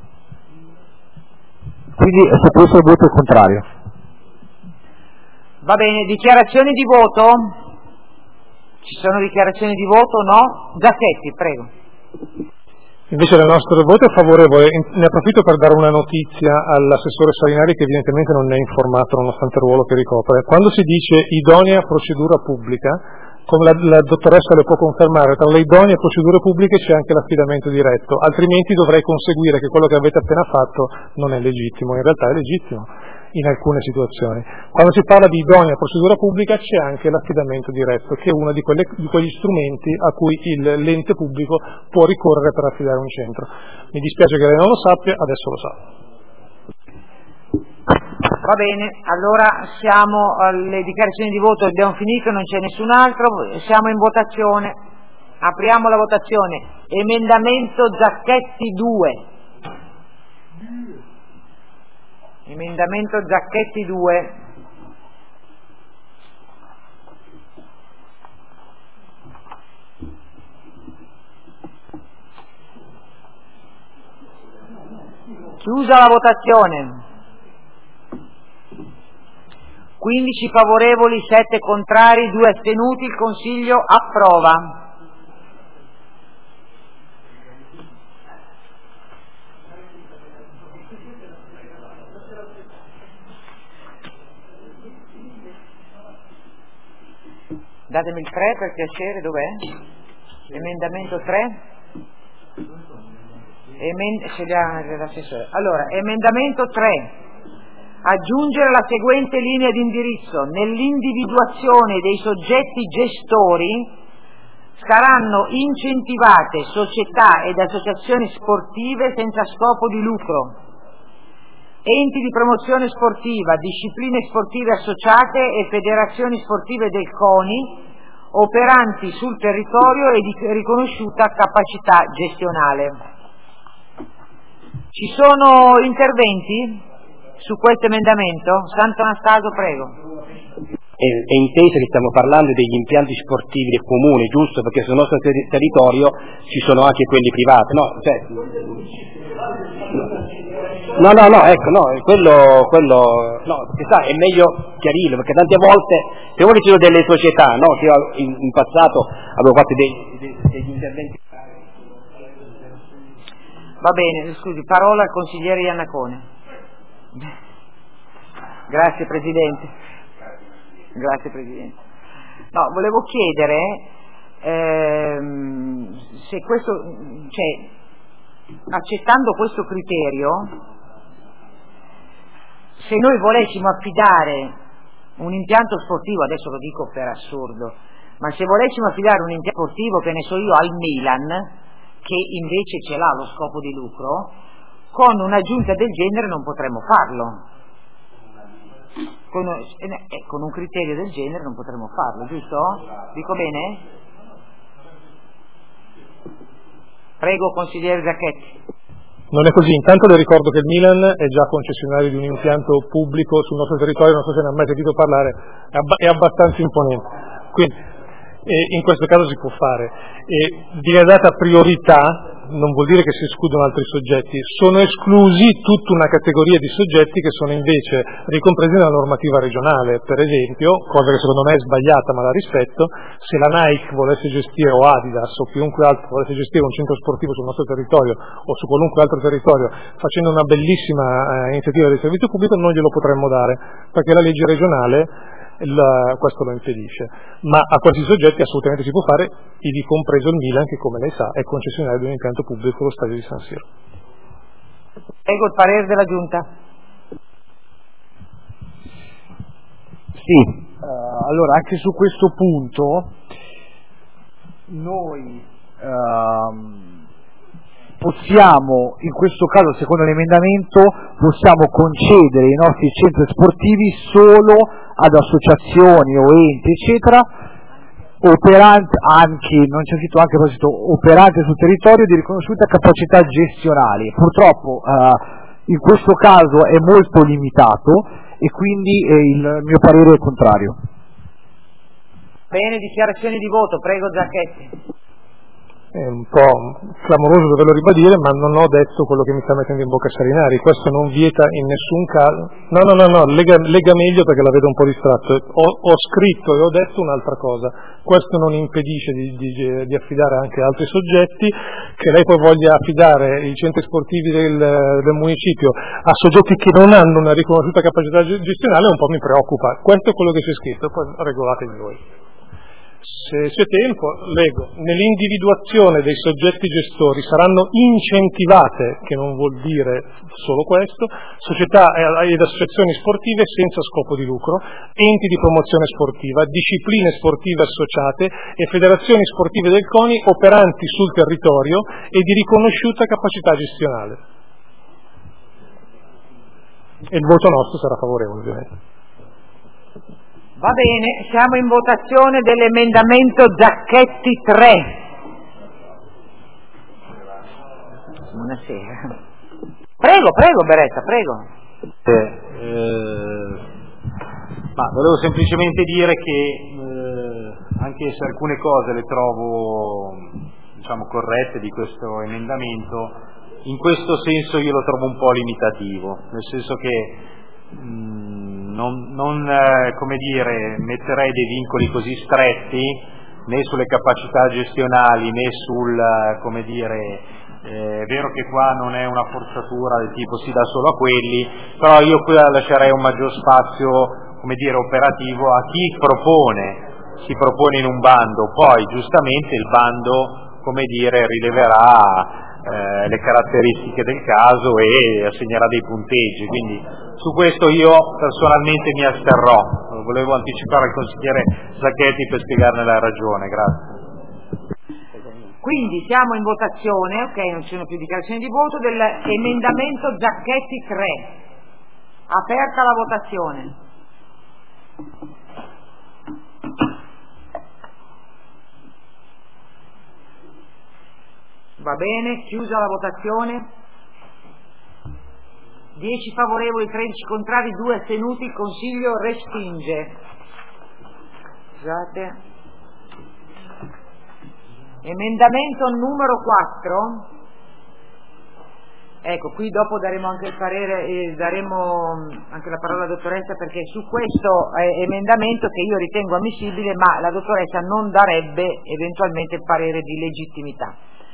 Quindi su questo il voto è contrario. Va bene, dichiarazioni di voto? Ci sono dichiarazioni di voto? No? Zacchetti, prego. Invece il nostro voto è favorevole. Ne approfitto per dare una notizia all'assessore Salinari, che evidentemente non è informato nonostante il ruolo che ricopre. Quando si dice idonea procedura pubblica, come la dottoressa le può confermare, tra le idonee procedure pubbliche c'è anche l'affidamento diretto, altrimenti dovrei conseguire che quello che avete appena fatto non è legittimo. In realtà è legittimo in alcune situazioni. Quando si parla di idonea procedura pubblica c'è anche l'affidamento diretto, che è uno di quegli strumenti a cui l'ente pubblico può ricorrere per affidare un centro. Mi dispiace che lei non lo sappia, adesso lo sa. Va bene, allora siamo alle dichiarazioni di voto, abbiamo finito, non c'è nessun altro, siamo in votazione. Apriamo la votazione. Emendamento Zacchetti 2. Emendamento Zacchetti 2. Chiusa la votazione. 15 favorevoli, 7 contrari, 2 astenuti, il Consiglio approva. Datemi il 3 per piacere, dov'è? Emendamento 3? L'assessore. Allora, emendamento 3. Aggiungere la seguente linea di indirizzo: nell'individuazione dei soggetti gestori saranno incentivate società ed associazioni sportive senza scopo di lucro. enti di promozione sportiva, discipline sportive associate e federazioni sportive del CONI operanti sul territorio e di riconosciuta capacità gestionale. Ci sono interventi su questo emendamento? Sant'Anastaso, prego. È inteso che stiamo parlando degli impianti sportivi del comune, giusto? Perché sul nostro territorio ci sono anche quelli privati, no? Cioè, quello no, perché sa, è meglio chiarirlo, perché tante volte, se vuoi ci sono delle società, no? Che io in passato avevo fatto degli interventi. Va bene, scusi, parola al consigliere Iannacone. Grazie Presidente. Grazie Presidente. No, volevo chiedere se questo, cioè, accettando questo criterio, se noi volessimo affidare un impianto sportivo, adesso lo dico per assurdo, ma se volessimo affidare un impianto sportivo, che ne so io, al Milan, che invece ce l'ha lo scopo di lucro, con un'aggiunta del genere non potremmo farlo. Con un criterio del genere non potremmo farlo, giusto? Dico bene? Prego, consigliere Zacchetti. Non è così, intanto le ricordo che il Milan è già concessionario di un impianto pubblico sul nostro territorio, non so se ne ha mai sentito parlare, è abbastanza imponente. Quindi in questo caso si può fare. Viene data priorità, non vuol dire che si escludono altri soggetti, sono esclusi tutta una categoria di soggetti che sono invece ricompresi nella normativa regionale. Per esempio, cosa che secondo me è sbagliata ma la rispetto, se la Nike volesse gestire, o Adidas o chiunque altro volesse gestire un centro sportivo sul nostro territorio o su qualunque altro territorio facendo una bellissima iniziativa di servizio pubblico, non glielo potremmo dare, perché la legge regionale questo lo impedisce, ma a questi soggetti assolutamente si può fare, ivi compreso il Milan, che come lei sa è concessionario di un impianto pubblico, lo stadio di San Siro. Prego il parere della Giunta. Sì, allora anche su questo punto noi possiamo, in questo caso secondo l'emendamento, possiamo concedere i nostri centri sportivi solo ad associazioni o enti eccetera operanti anche, non c'è scritto anche operanti sul territorio di riconosciuta capacità gestionali. Purtroppo in questo caso è molto limitato e quindi il mio parere è contrario. Bene, dichiarazioni di voto, prego Zacchetti. È un po' clamoroso doverlo ribadire, ma non ho detto quello che mi sta mettendo in bocca Sarinari. Questo non vieta in nessun caso. No, lega meglio perché la vedo un po' distratto. Ho scritto e ho detto un'altra cosa. Questo non impedisce di affidare anche altri soggetti. Che lei poi voglia affidare i centri sportivi del municipio a soggetti che non hanno una riconosciuta capacità gestionale un po' mi preoccupa. Questo è quello che c'è scritto, poi regolatevi voi. Se c'è tempo, leggo, nell'individuazione dei soggetti gestori saranno incentivate, che non vuol dire solo questo, società ed associazioni sportive senza scopo di lucro, enti di promozione sportiva, discipline sportive associate e federazioni sportive del CONI operanti sul territorio e di riconosciuta capacità gestionale. E il voto nostro sarà favorevole, ovviamente. Va bene, siamo in votazione dell'emendamento Zacchetti 3. Buonasera. Prego Beretta, prego. Ma volevo semplicemente dire che anche se alcune cose le trovo corrette di questo emendamento, in questo senso io lo trovo un po' limitativo, nel senso che non metterei dei vincoli così stretti né sulle capacità gestionali né sul è vero che qua non è una forzatura del tipo si dà solo a quelli, però io qui lascerei un maggior spazio operativo a chi si propone in un bando, poi giustamente il bando rileverà le caratteristiche del caso e assegnerà dei punteggi, quindi su questo io personalmente mi asterrò. Volevo anticipare al consigliere Zacchetti per spiegarne la ragione, grazie. Quindi siamo in votazione, ok, non ci sono più dichiarazioni di voto, dell'emendamento Zacchetti 3. Aperta la votazione. Va bene, chiusa la votazione. 10 favorevoli, 13 contrari, 2 astenuti, il Consiglio respinge. Scusate. Emendamento numero 4. Ecco, qui dopo daremo anche il parere, daremo anche la parola alla dottoressa, perché su questo emendamento, che io ritengo ammissibile, ma la dottoressa non darebbe eventualmente il parere di legittimità.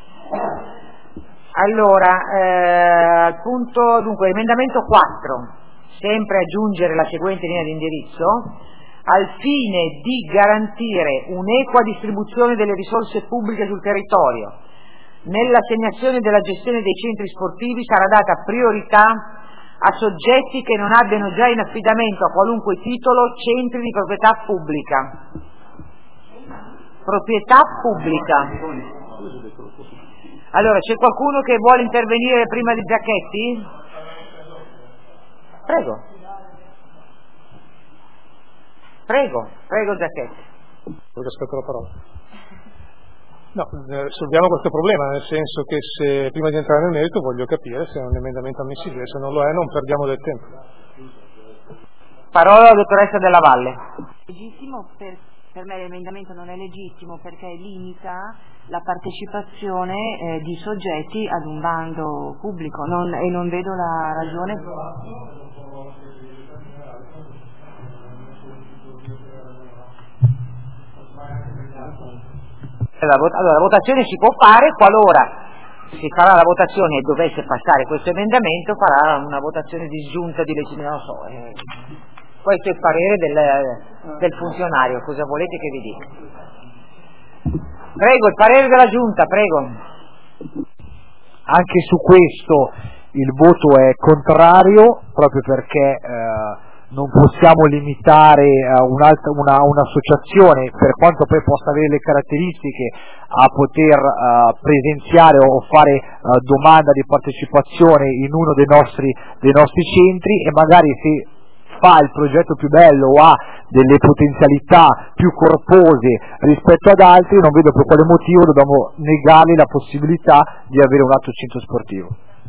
Allora, punto, dunque, emendamento 4, sempre aggiungere la seguente linea di indirizzo: al fine di garantire un'equa distribuzione delle risorse pubbliche sul territorio, nell'assegnazione della gestione dei centri sportivi sarà data priorità a soggetti che non abbiano già in affidamento a qualunque titolo centri di proprietà pubblica. Proprietà pubblica. Allora, c'è qualcuno che vuole intervenire prima di Giacchetti? Prego. Prego Giacchetti. Aspetto la parola. No, solviamo questo problema, nel senso che se prima di entrare nel merito voglio capire se è un emendamento ammissibile, se non lo è non perdiamo del tempo. Parola alla dottoressa Della Valle. Legittimo per me l'emendamento non è legittimo perché limita la partecipazione di soggetti ad un bando pubblico e non vedo la ragione. Allora, la votazione si può fare qualora si farà la votazione e dovesse passare questo emendamento, farà una votazione disgiunta di legittimità, non so. Questo è il parere del funzionario, cosa volete che vi dica? Prego, il parere della Giunta, prego. Anche su questo il voto è contrario, proprio perché non possiamo limitare un'associazione, per quanto poi possa avere le caratteristiche, a poter presenziare o fare domanda di partecipazione in uno dei nostri centri, e magari se fa il progetto più bello o ha delle potenzialità più corpose rispetto ad altri, non vedo per quale motivo dobbiamo negargli la possibilità di avere un altro centro sportivo.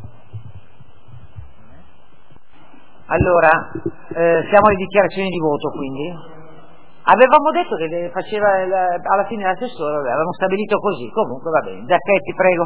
Allora, siamo alle dichiarazioni di voto, quindi. Avevamo detto che faceva alla fine l'assessore, avevamo stabilito così, comunque va bene. Giacchetti, prego.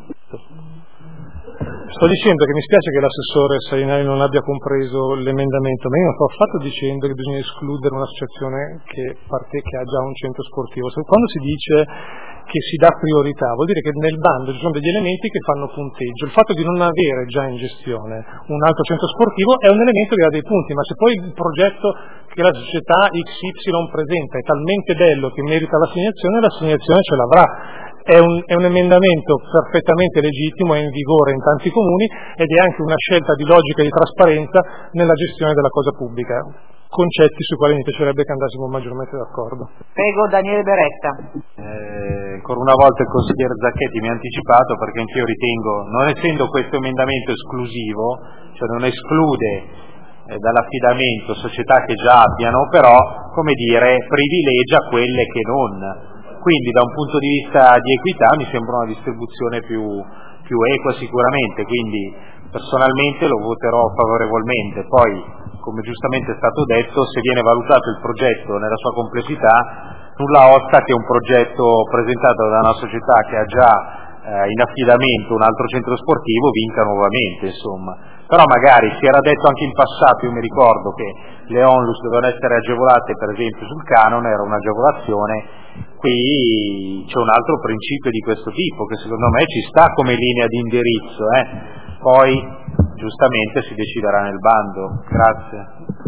Sto dicendo che mi spiace che l'assessore Salinari non abbia compreso l'emendamento, ma io non sto affatto dicendo che bisogna escludere un'associazione che ha già un centro sportivo. Quando si dice che si dà priorità, vuol dire che nel bando ci sono degli elementi che fanno punteggio. Il fatto di non avere già in gestione un altro centro sportivo è un elemento che ha dei punti, ma se poi il progetto che la società XY presenta è talmente bello che merita l'assegnazione ce l'avrà. È un emendamento perfettamente legittimo, è in vigore in tanti comuni ed è anche una scelta di logica e di trasparenza nella gestione della cosa pubblica, concetti sui quali mi piacerebbe che andassimo maggiormente d'accordo. Prego Daniele Beretta. Ancora una volta il consigliere Zacchetti mi ha anticipato, perché anch'io ritengo, non essendo questo emendamento esclusivo, cioè non esclude dall'affidamento società che già abbiano, però, come dire, privilegia quelle che non. Quindi da un punto di vista di equità mi sembra una distribuzione più equa sicuramente, quindi personalmente lo voterò favorevolmente. Poi, come giustamente è stato detto, se viene valutato il progetto nella sua complessità, nulla osta che un progetto presentato da una società che ha già in affidamento un altro centro sportivo vinca nuovamente, insomma. Però magari si era detto anche in passato, io mi ricordo che le onlus dovevano essere agevolate per esempio sul canone, era un'agevolazione. Qui c'è un altro principio di questo tipo che secondo me ci sta come linea di indirizzo, poi giustamente si deciderà nel bando. Grazie.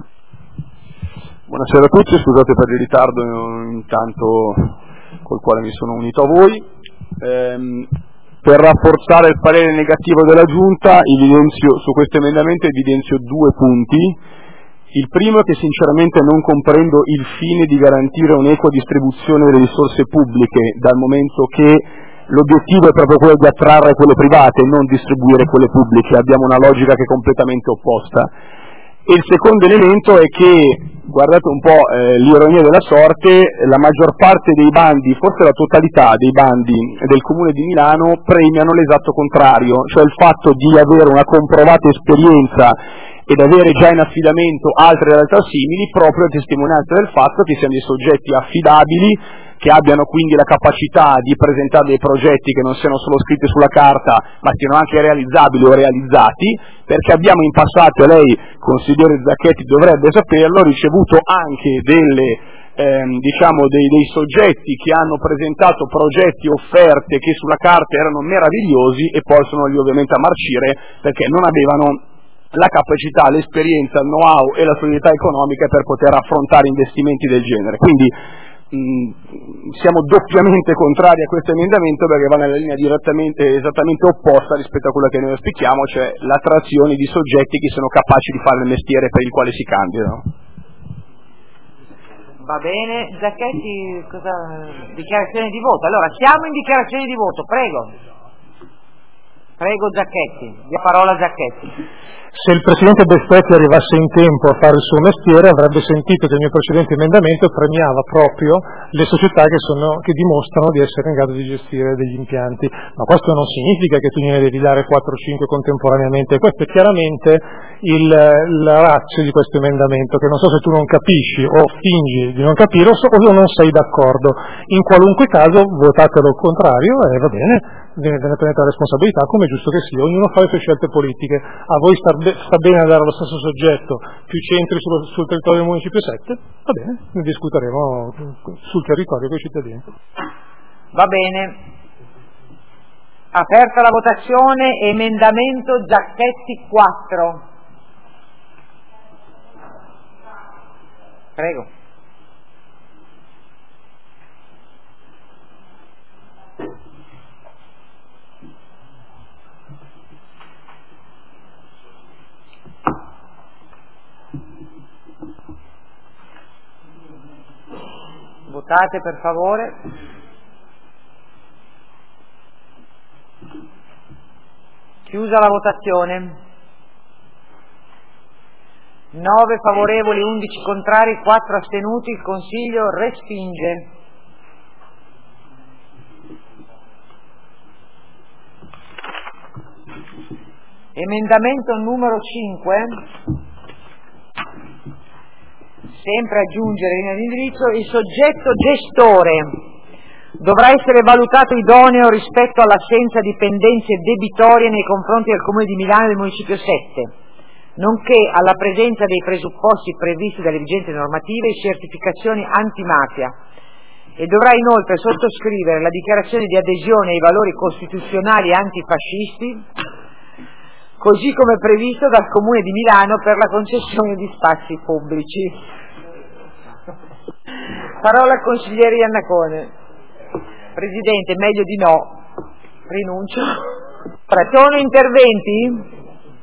Buonasera a tutti, scusate per il ritardo intanto col quale mi sono unito a voi. Per rafforzare il parere negativo della Giunta su questo emendamento evidenzio 2 punti. Il primo è che sinceramente non comprendo il fine di garantire un'equa distribuzione delle risorse pubbliche, dal momento che l'obiettivo è proprio quello di attrarre quelle private e non distribuire quelle pubbliche. Abbiamo una logica che è completamente opposta. E il secondo elemento è che, guardate un po' l'ironia della sorte, la maggior parte dei bandi, forse la totalità dei bandi del Comune di Milano premiano l'esatto contrario, cioè il fatto di avere una comprovata esperienza ed avere già in affidamento altre realtà simili, proprio a testimonianza del fatto che siano dei soggetti affidabili, che abbiano quindi la capacità di presentare dei progetti che non siano solo scritti sulla carta, ma siano anche realizzabili o realizzati, perché abbiamo in passato, e lei, consigliere Zacchetti, dovrebbe saperlo, ricevuto anche dei soggetti che hanno presentato progetti, offerte che sulla carta erano meravigliosi e poi sono lì ovviamente a marcire perché non avevano la capacità, l'esperienza, il know-how e la solidità economica per poter affrontare investimenti del genere. Quindi siamo doppiamente contrari a questo emendamento perché va nella linea esattamente opposta rispetto a quello che noi auspichiamo, cioè l'attrazione di soggetti che sono capaci di fare il mestiere per il quale si candidano. Va bene, Zacchetti, dichiarazione di voto. Allora, siamo in dichiarazione di voto, prego. Prego Zacchetti, la parola a Zacchetti. Se il Presidente Bestetti arrivasse in tempo a fare il suo mestiere avrebbe sentito che il mio precedente emendamento premiava proprio le società che dimostrano di essere in grado di gestire degli impianti, ma questo non significa che tu ne devi dare 4 o 5 contemporaneamente. Questo è chiaramente la ratio di questo emendamento, che non so se tu non capisci o fingi di non capire o non sei d'accordo. In qualunque caso votatelo al contrario e va bene, ve ne prendete la responsabilità, come è giusto che sia, ognuno fa le sue scelte politiche. A voi sta bene dare allo stesso soggetto più centri sul territorio del Municipio 7? Va bene, ne discuteremo sul territorio con i cittadini. Va bene. Aperta la votazione, emendamento Zacchetti 4. Prego. Votate per favore. Chiusa la votazione. 9 favorevoli, 11 contrari, 4 astenuti. Il Consiglio respinge. Emendamento numero 5. Sempre aggiungere linea di indirizzo, il soggetto gestore dovrà essere valutato idoneo rispetto all'assenza di pendenze debitorie nei confronti del Comune di Milano e del Municipio 7, nonché alla presenza dei presupposti previsti dalle vigenti normative e certificazioni antimafia, e dovrà inoltre sottoscrivere la dichiarazione di adesione ai valori costituzionali antifascisti, così come previsto dal Comune di Milano per la concessione di spazi pubblici. Parola al consigliere Iannacone. Presidente, meglio di no. Rinuncio. Sono interventi?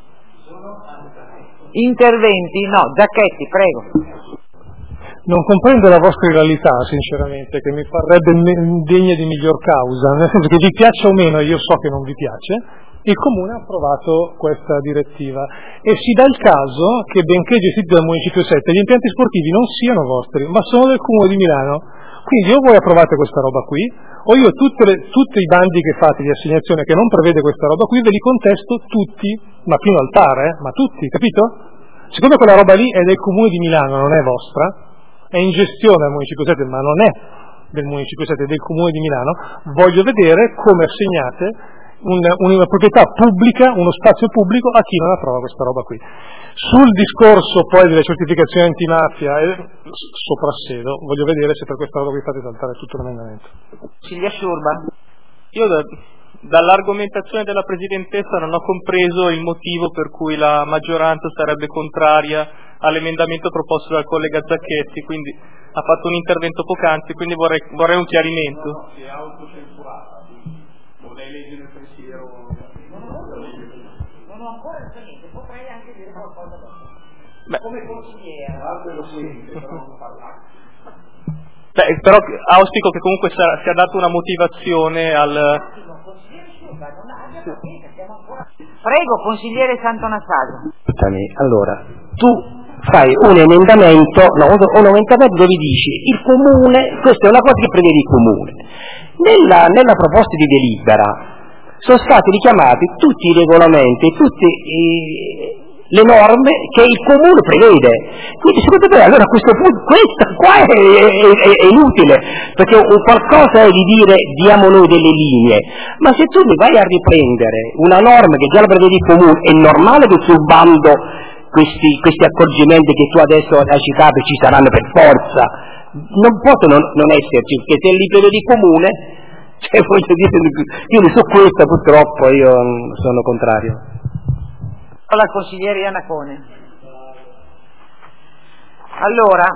Interventi? No. Zacchetti, prego. Non comprendo la vostra irrealità, sinceramente, che mi parrebbe degna di miglior causa, nel senso che vi piaccia o meno, io so che non vi piace, il Comune ha approvato questa direttiva e si dà il caso che, benché gestiti dal Municipio 7, gli impianti sportivi non siano vostri, ma sono del Comune di Milano. Quindi o voi approvate questa roba qui, o io tutti i bandi che fate di assegnazione che non prevede questa roba qui ve li contesto tutti, ma fino al TAR, ma tutti, capito? Siccome quella roba lì è del Comune di Milano, non è vostra, è in gestione al Municipio 7, ma non è del Municipio 7, è del Comune di Milano, voglio vedere come assegnate una proprietà pubblica, uno spazio pubblico a chi non approva questa roba qui. Sul discorso poi delle certificazioni antimafia soprassedo, voglio vedere se per questa roba vi fate saltare tutto l'emendamento. Silvia Sciurba. Io dall'argomentazione della Presidentessa non ho compreso il motivo per cui la maggioranza sarebbe contraria all'emendamento proposto dal collega Zacchetti, quindi ha fatto un intervento poc'anzi, quindi vorrei un chiarimento. Si è autocensurata, quindi vorrei leggere il pensiero. Non ho ancora detto niente, potrei anche dire qualcosa dopo. Come consigliere. Però auspico che comunque sia data una motivazione al... Prego, consigliere Santonastaso. Allora, tu fai un emendamento dove dici il comune, questa è una cosa che prevede il comune. Nella proposta di delibera sono stati richiamati tutti i regolamenti, tutte le norme che il comune prevede. Quindi secondo me allora a questo punto questa qua è inutile, perché un qualcosa è di dire diamo noi delle linee, ma se tu mi vai a riprendere una norma che già la prevede il comune, è normale che sul bando questi accorgimenti che tu adesso hai citato ci saranno per forza, non possono non esserci, perché se li prevede il comune, cioè voglio dire, quindi su questo purtroppo io sono contrario. Al consigliere Iannacone. Allora,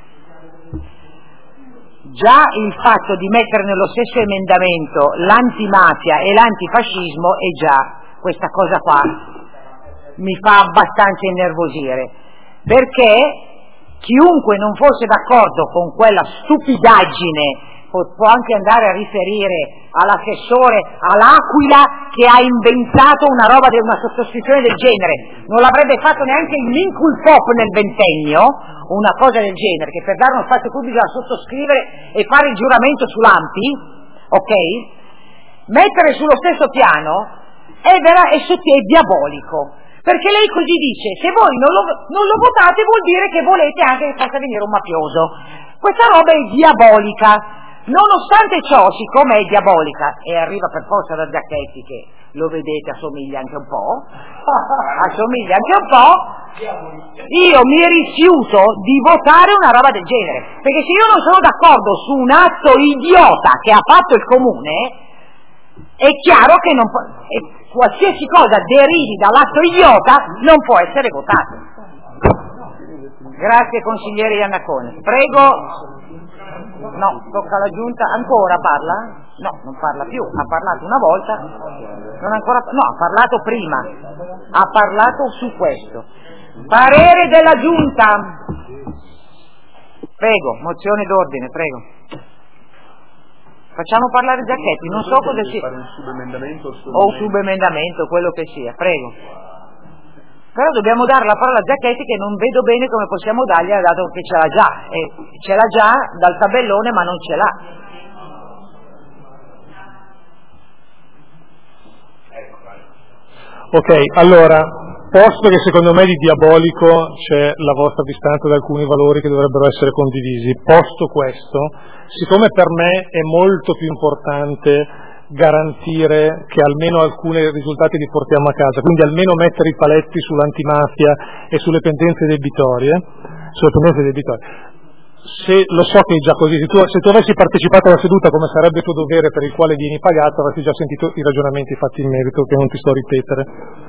già il fatto di mettere nello stesso emendamento l'antimafia e l'antifascismo è già questa cosa qua mi fa abbastanza innervosire, perché chiunque non fosse d'accordo con quella stupidaggine può anche andare a riferire all'assessore all'Aquila che ha inventato una roba di una sottoscrizione del genere, non l'avrebbe fatto neanche il Mincul Pop nel ventennio, una cosa del genere, che per dare uno spazio pubblico da sottoscrivere e fare il giuramento sull'ANPI, ok? Mettere sullo stesso piano è diabolico, perché lei così dice, se voi non lo votate vuol dire che volete anche che possa venire un mafioso. Questa roba è diabolica. Nonostante ciò, siccome è diabolica e arriva per forza da Zacchetti, che lo vedete assomiglia anche un po', io mi rifiuto di votare una roba del genere, perché se io non sono d'accordo su un atto idiota che ha fatto il comune, è chiaro che qualsiasi cosa derivi dall'atto idiota non può essere votato. Grazie consigliere Iannacone. Prego. No, tocca alla Giunta. Ancora parla? No, non parla più. Ha parlato una volta. Ha parlato prima. Ha parlato su questo. Parere della Giunta. Prego, mozione d'ordine, prego. Facciamo parlare Zacchetti, non so cosa sia. O un subemendamento, quello che sia, prego. Però dobbiamo dare la parola a Zacchetti, che non vedo bene come possiamo dargli, dato che ce l'ha già, e ce l'ha già dal tabellone ma non ce l'ha. Ok, allora, posto che secondo me di diabolico c'è la vostra distanza da alcuni valori che dovrebbero essere condivisi, posto questo, siccome per me è molto più importante garantire che almeno alcuni risultati li portiamo a casa, quindi almeno mettere i paletti sull'antimafia e sulle pendenze debitorie, lo so che è già così, se tu avessi partecipato alla seduta come sarebbe tuo dovere per il quale vieni pagato, avresti già sentito i ragionamenti fatti in merito, che non ti sto a ripetere.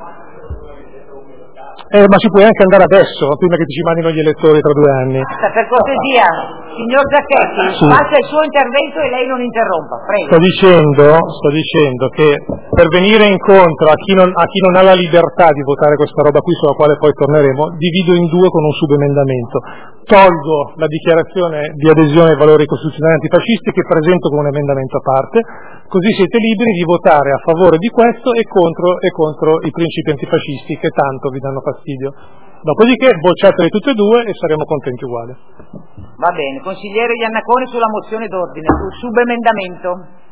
Ma ci puoi anche andare adesso, prima che ti ci mandino gli elettori tra 2 anni. Per cortesia, signor Zacchetti, faccia il suo intervento e lei non interrompa, prego. Sto dicendo che per venire incontro a chi non ha la libertà di votare questa roba qui, sulla quale poi torneremo, divido in 2 con un subemendamento. Tolgo la dichiarazione di adesione ai valori costituzionali antifascisti, che presento come un emendamento a parte, così siete liberi di votare a favore di questo e contro i principi antifascisti che tanto vi danno fastidio. Dopodiché bocciateli tutte e 2 e saremo contenti uguali. Va bene, consigliere Iannacone sulla mozione d'ordine, sul subemendamento.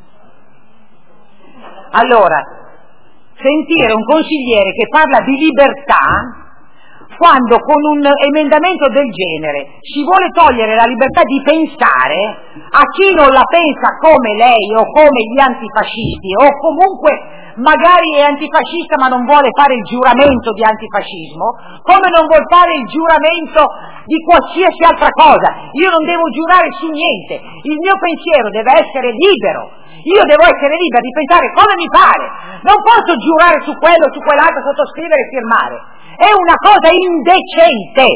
Allora, sentire un consigliere che parla di libertà quando con un emendamento del genere si vuole togliere la libertà di pensare a chi non la pensa come lei o come gli antifascisti, o comunque magari è antifascista ma non vuole fare il giuramento di antifascismo, come non vuol fare il giuramento di qualsiasi altra cosa. Io non devo giurare su niente, il mio pensiero deve essere libero, io devo essere libero di pensare come mi pare, non posso giurare su quello, su quell'altro, sottoscrivere e firmare. È una cosa indecente.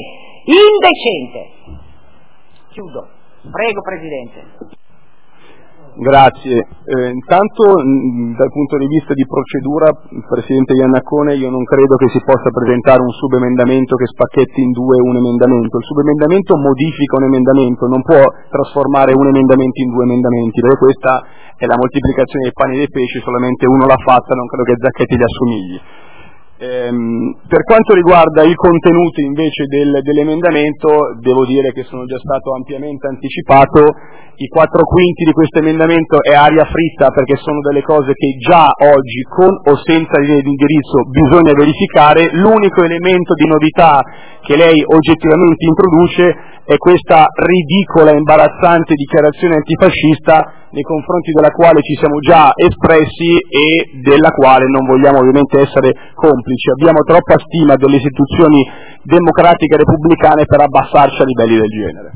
Chiudo. Prego, Presidente. Grazie. Intanto dal punto di vista di procedura, Presidente Iannacone, io non credo che si possa presentare un subemendamento che spacchetti in 2 un emendamento. Il subemendamento modifica un emendamento, non può trasformare un emendamento in 2 emendamenti, perché questa è la moltiplicazione dei pani e dei pesci, solamente uno l'ha fatta, non credo che Zacchetti gli assomigli. Per quanto riguarda il contenuto invece dell'emendamento, devo dire che sono già stato ampiamente anticipato. I 4/5 di questo emendamento è aria fritta, perché sono delle cose che già oggi, con o senza linee di indirizzo, bisogna verificare. L'unico elemento di novità che lei oggettivamente introduce è questa ridicola e imbarazzante dichiarazione antifascista, nei confronti della quale ci siamo già espressi e della quale non vogliamo ovviamente essere complici. Abbiamo troppa stima delle istituzioni democratiche e repubblicane per abbassarci a livelli del genere.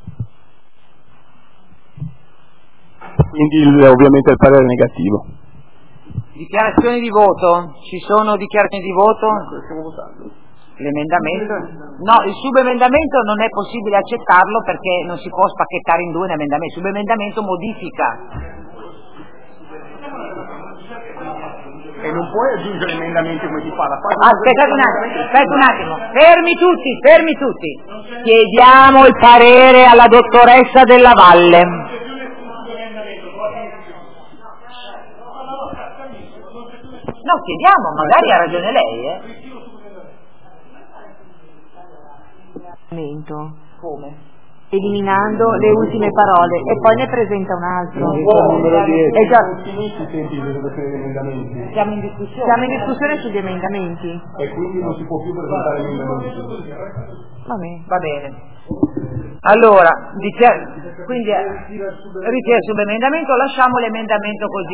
Quindi ovviamente il parere è negativo. Dichiarazioni di voto? Ci sono dichiarazioni di voto? L'emendamento? No, il subemendamento non è possibile accettarlo perché non si può spacchettare in due un emendamento. Il subemendamento modifica. E non puoi aggiungere emendamenti come ti fa la parte. Aspettate un attimo, fermi tutti. Chiediamo il parere alla dottoressa Della Valle. No, chiediamo, magari ha ragione lei, Come? Eliminando le ultime parole e poi ne presenta un altro. Siamo in discussione sugli emendamenti. E quindi non si può più presentare emendamenti. Va bene. Allora, quindi ritira il subemendamento, lasciamo l'emendamento così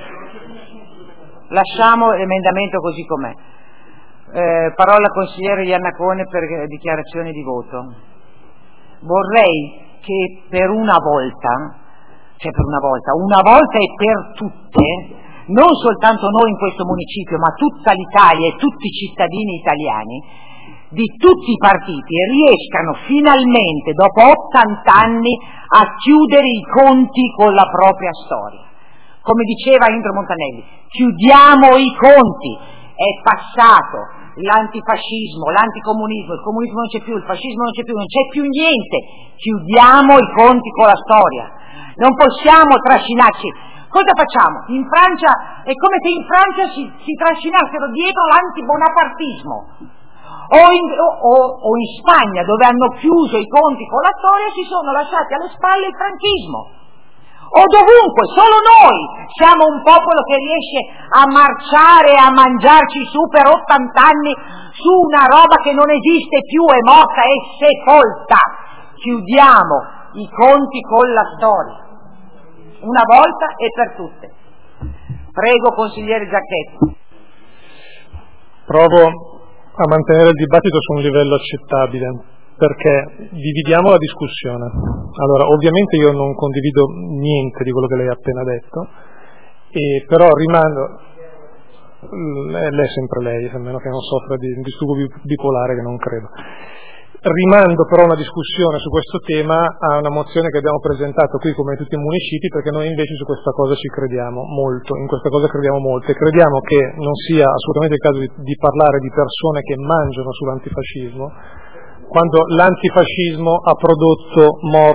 com'è. Parola al consigliere Iannacone per dichiarazione di voto. Vorrei che una volta e per tutte, non soltanto noi in questo municipio, ma tutta l'Italia e tutti i cittadini italiani di tutti i partiti riescano finalmente, dopo 80 anni, a chiudere i conti con la propria storia. Come diceva Indro Montanelli, chiudiamo i conti, è passato l'antifascismo, l'anticomunismo, il comunismo non c'è più, il fascismo non c'è più niente, chiudiamo i conti con la storia, non possiamo trascinarci. Cosa facciamo? In Francia è come se in Francia si trascinassero dietro l'antibonapartismo, o in Spagna, dove hanno chiuso i conti con la storia, si sono lasciati alle spalle il franchismo. O dovunque, solo noi siamo un popolo che riesce a marciare e a mangiarci su per 80 anni su una roba che non esiste più, è morta, è sepolta. Chiudiamo i conti con la storia, una volta e per tutte. Prego, consigliere Giacchetti. Provo a mantenere il dibattito su un livello accettabile, perché dividiamo la discussione. Allora, ovviamente io non condivido niente di quello che lei ha appena detto, però rimando, lei è sempre lei, a meno che non soffra di un disturbo bipolare, che non credo. Rimando però una discussione su questo tema a una mozione che abbiamo presentato qui come tutti i municipi, perché noi invece su questa cosa ci crediamo molto, in questa cosa crediamo molto, e crediamo che non sia assolutamente il caso di parlare di persone che mangiano sull'antifascismo, quando l'antifascismo ha prodotto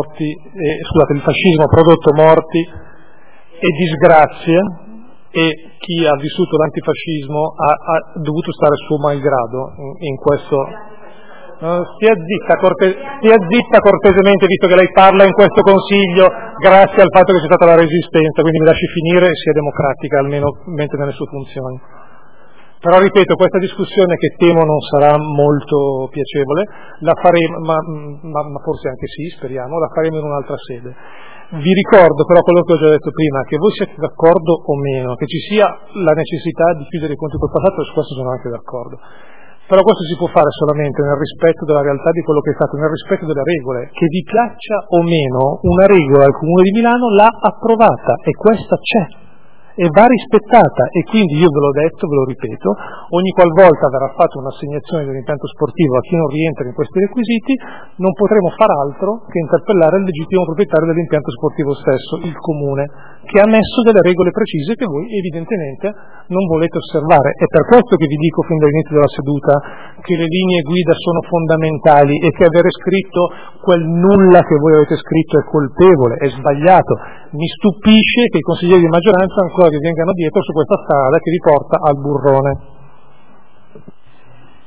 il fascismo ha prodotto morti e disgrazie, e chi ha vissuto l'antifascismo ha dovuto stare suo malgrado in questo. Stia zitta cortesemente, visto che lei parla in questo consiglio, grazie al fatto che c'è stata la resistenza, quindi mi lasci finire e sia democratica, almeno mentre nelle sue funzioni. Però ripeto, questa discussione, che temo non sarà molto piacevole, la faremo, ma forse anche sì, speriamo, la faremo in un'altra sede. Vi ricordo però quello che ho già detto prima, che voi siete d'accordo o meno, che ci sia la necessità di chiudere i conti col passato, e su questo sono anche d'accordo. Però questo si può fare solamente nel rispetto della realtà di quello che è stato, nel rispetto delle regole. Che vi piaccia o meno, una regola il Comune di Milano l'ha approvata, e questa c'è e va rispettata, e quindi io ve l'ho detto, ve lo ripeto, ogni qualvolta verrà fatta un'assegnazione di un impianto sportivo a chi non rientra in questi requisiti, non potremo far altro che interpellare il legittimo proprietario dell'impianto sportivo stesso, il Comune, che ha messo delle regole precise che voi evidentemente non volete osservare. È per questo che vi dico fin dall'inizio della seduta che le linee guida sono fondamentali, e che avere scritto quel nulla che voi avete scritto è colpevole, è sbagliato. Mi stupisce che i consiglieri di maggioranza ancora vi vengano dietro su questa strada che vi porta al burrone.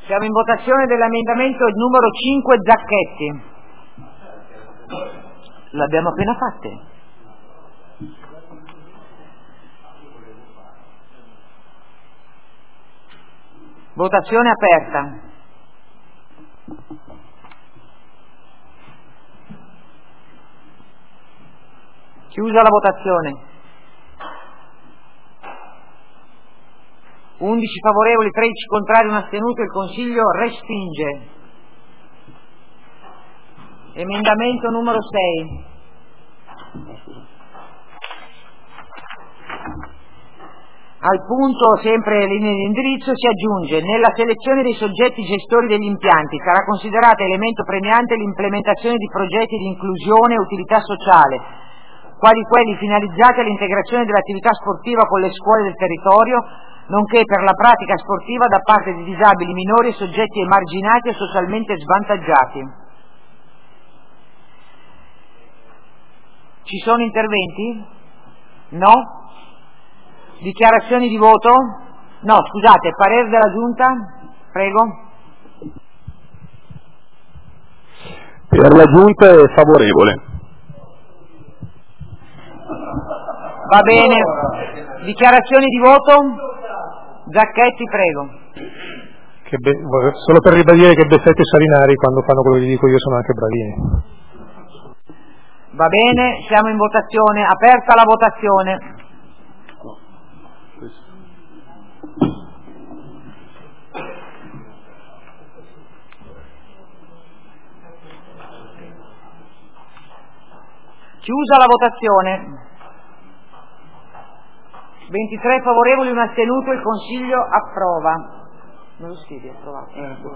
Siamo in votazione dell'emendamento numero 5 Zacchetti. L'abbiamo appena fatte. Votazione aperta. Chiusa la votazione. 11 favorevoli, 13 contrari, 1 astenuto. Il Consiglio respinge. Emendamento numero 6. Al punto, sempre linea di indirizzo, si aggiunge: nella selezione dei soggetti gestori degli impianti sarà considerata elemento premiante l'implementazione di progetti di inclusione e utilità sociale, quali quelli finalizzati all'integrazione dell'attività sportiva con le scuole del territorio, nonché per la pratica sportiva da parte di disabili minori e soggetti emarginati e socialmente svantaggiati. Ci sono interventi? No? Dichiarazioni di voto? No, scusate, parere della Giunta? Prego. Per la Giunta è favorevole. Va bene. Dichiarazioni di voto? Zacchetti, prego. Solo per ribadire che Bessetti e Salinari, quando fanno quello che dico io, sono anche bravini. Va bene, siamo in votazione. Aperta la votazione. Chiusa la votazione. 23 favorevoli, 1 astenuto. Il Consiglio approva. Me lo scrivi, approvato.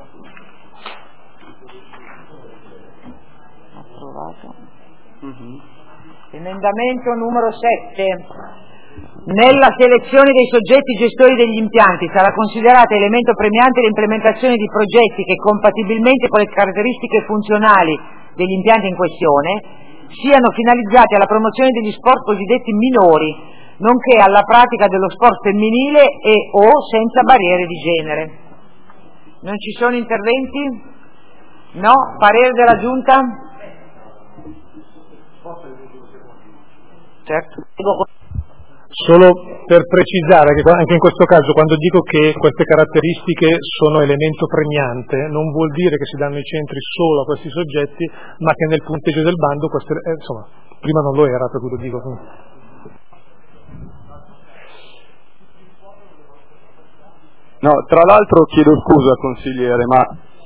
Approvato. Emendamento numero 7. Nella selezione dei soggetti gestori degli impianti sarà considerata elemento premiante l'implementazione di progetti che, compatibilmente con le caratteristiche funzionali degli impianti in questione, siano finalizzati alla promozione degli sport cosiddetti minori, nonché alla pratica dello sport femminile e o senza barriere di genere. Non ci sono interventi? No? Parere della Giunta? Certo. Solo per precisare che anche in questo caso, quando dico che queste caratteristiche sono elemento premiante, non vuol dire che si danno i centri solo a questi soggetti, ma che nel punteggio del bando queste, insomma, prima non lo era, per cui lo dico. No, tra l'altro chiedo scusa, consigliere, ma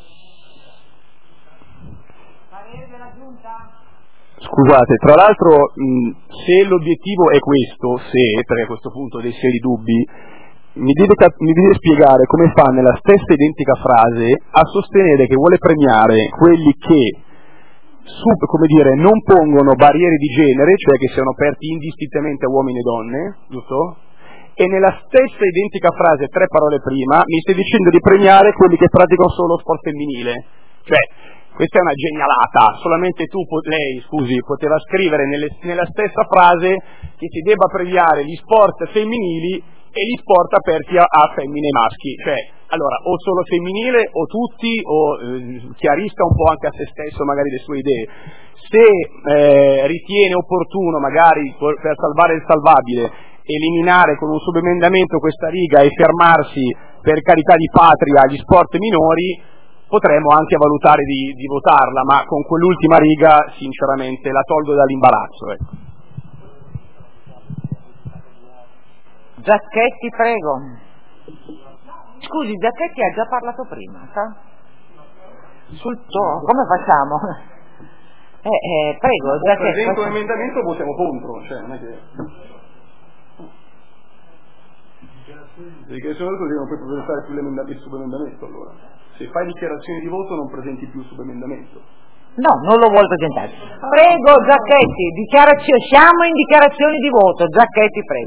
scusate, tra l'altro se l'obiettivo è questo, perché a questo punto ho dei seri dubbi, mi deve spiegare come fa nella stessa identica frase a sostenere che vuole premiare quelli che non pongono barriere di genere, cioè che siano aperti indistintamente a uomini e donne, giusto? E nella stessa identica frase, 3 parole prima, mi stai dicendo di premiare quelli che praticano solo sport femminile. Cioè, questa è una genialata, solamente lei poteva scrivere nella stessa frase che si debba premiare gli sport femminili e gli sport aperti a femmine e maschi. Cioè, allora, o solo femminile o tutti, o chiarisca un po' anche a se stesso magari le sue idee. Se ritiene opportuno, magari per salvare il salvabile, eliminare con un subemendamento questa riga e fermarsi per carità di patria agli sport minori, potremmo anche valutare di votarla, ma con quell'ultima riga sinceramente la tolgo dall'imbarazzo. Ecco. Zacchetti, prego. Scusi, Zacchetti ha già parlato prima, sa? Sul to, come facciamo? Prego, Zacchetti. Presento un emendamento, votiamo contro, cioè non è che... Dichiarazione di voto devono poi presentare il subemendamento, allora. Se fai dichiarazione di voto non presenti più il subemendamento. No, non lo vuole presentare. Prego, Zacchetti, siamo in dichiarazioni di voto. Zacchetti, prego.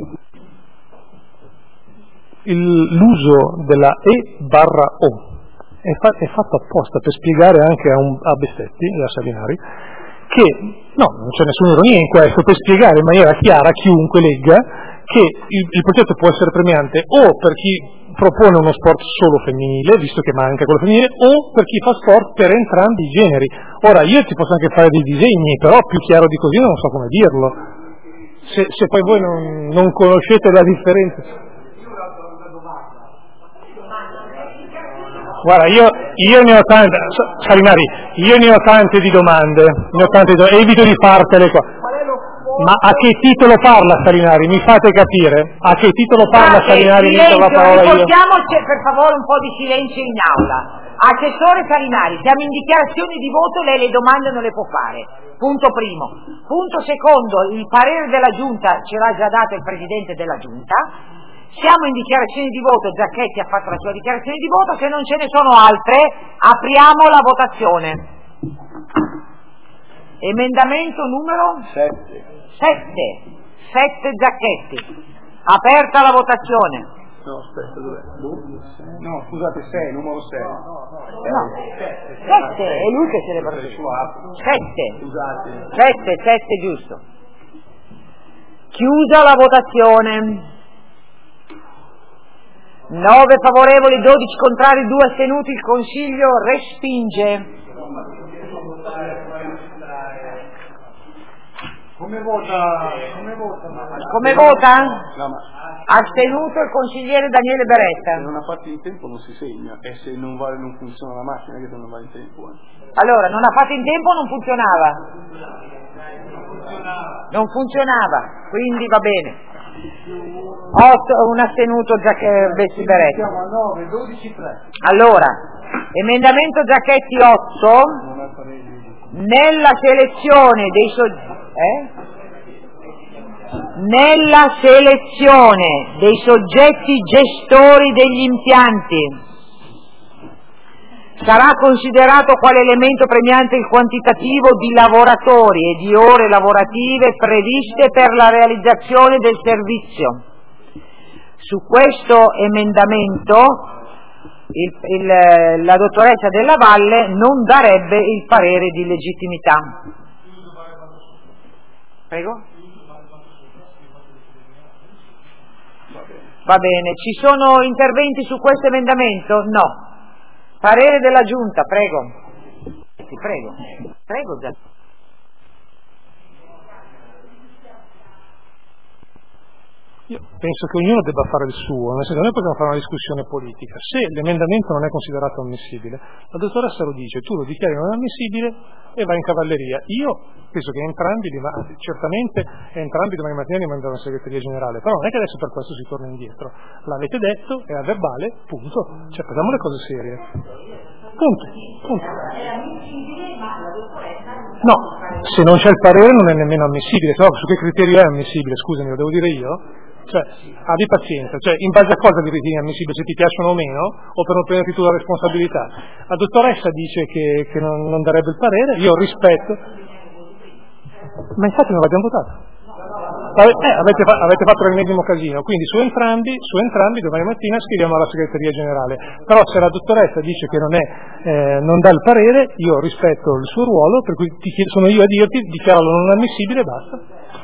L'uso della E/O è fatto apposta per spiegare anche a Bessetti e a Salinari che No, non c'è nessuna ironia in questo, per spiegare in maniera chiara a chiunque legga che il progetto può essere premiante o per chi propone uno sport solo femminile, visto che manca quello femminile, o per chi fa sport per entrambi i generi. Ora, io ci posso anche fare dei disegni, però più chiaro di così non so come dirlo. Se poi voi non conoscete la differenza... Guarda, io ne ho tante, Salinari, io ne ho tante di domande, evito di fartele qua. Ma a che titolo parla Salinari? Mi fate capire? A che titolo parla Salinari? Silenzio, la parola riportiamoci per favore un po' di silenzio in aula. Assessore Salinari, siamo in dichiarazione di voto, lei le domande non le può fare. Punto primo. Punto secondo, il parere della Giunta ce l'ha già dato il Presidente della Giunta. Siamo in dichiarazione di voto, Giacchetti ha fatto la sua dichiarazione di voto, se non ce ne sono altre apriamo la votazione. Emendamento numero 7 Giacchetti. Aperta la votazione. No, aspetta, dov'è? No, scusate, 6, numero 6. No, 7, è lui che se ne parla. 7, giusto. Chiusa la votazione. 9 favorevoli, 12 contrari, 2 astenuti, il Consiglio respinge. Come vota? Come vota? Astenuto il consigliere Daniele Beretta. Se non ha fatto in tempo non si segna, e se non funziona la macchina che non va in tempo. Allora, non ha fatto in tempo o non funzionava? Non funzionava, quindi va bene. 8, un astenuto Bessi Beretta. Siamo a 9, 12, 3. Allora, emendamento Giacchetti 8, nella selezione dei soggetti gestori degli impianti sarà considerato quale elemento premiante il quantitativo di lavoratori e di ore lavorative previste per la realizzazione del servizio. Su questo emendamento la dottoressa Della Valle non darebbe il parere di legittimità. Prego? Va bene, ci sono interventi su questo emendamento? No. Parere della Giunta, prego. Sì, prego. Prego, già. Io penso che ognuno debba fare il suo, nel senso che noi possiamo fare una discussione politica. Se l'emendamento non è considerato ammissibile, la dottoressa lo dice, tu lo dichiari non ammissibile e vai in cavalleria. Io penso che certamente entrambi domani mattina li manderò in segreteria generale, però non è che adesso per questo si torna indietro. L'avete detto, è a verbale, punto. Cioè, facciamo le cose serie. Punto. No, se non c'è il parere non è nemmeno ammissibile, no, su che criterio è ammissibile, scusami, lo devo dire io? Cioè, abbi pazienza, cioè, in base a cosa ti ritieni ammissibile, se ti piacciono o meno, o per non prenderti tu la responsabilità? La dottoressa dice che non darebbe il parere, io rispetto, ma infatti non l'abbiamo votato. Avete fatto l'ennesimo casino, quindi su entrambi domani mattina scriviamo alla segreteria generale, però se la dottoressa dice che non dà il parere, io rispetto il suo ruolo, per cui sono io a dirti, dichiaralo non ammissibile e basta.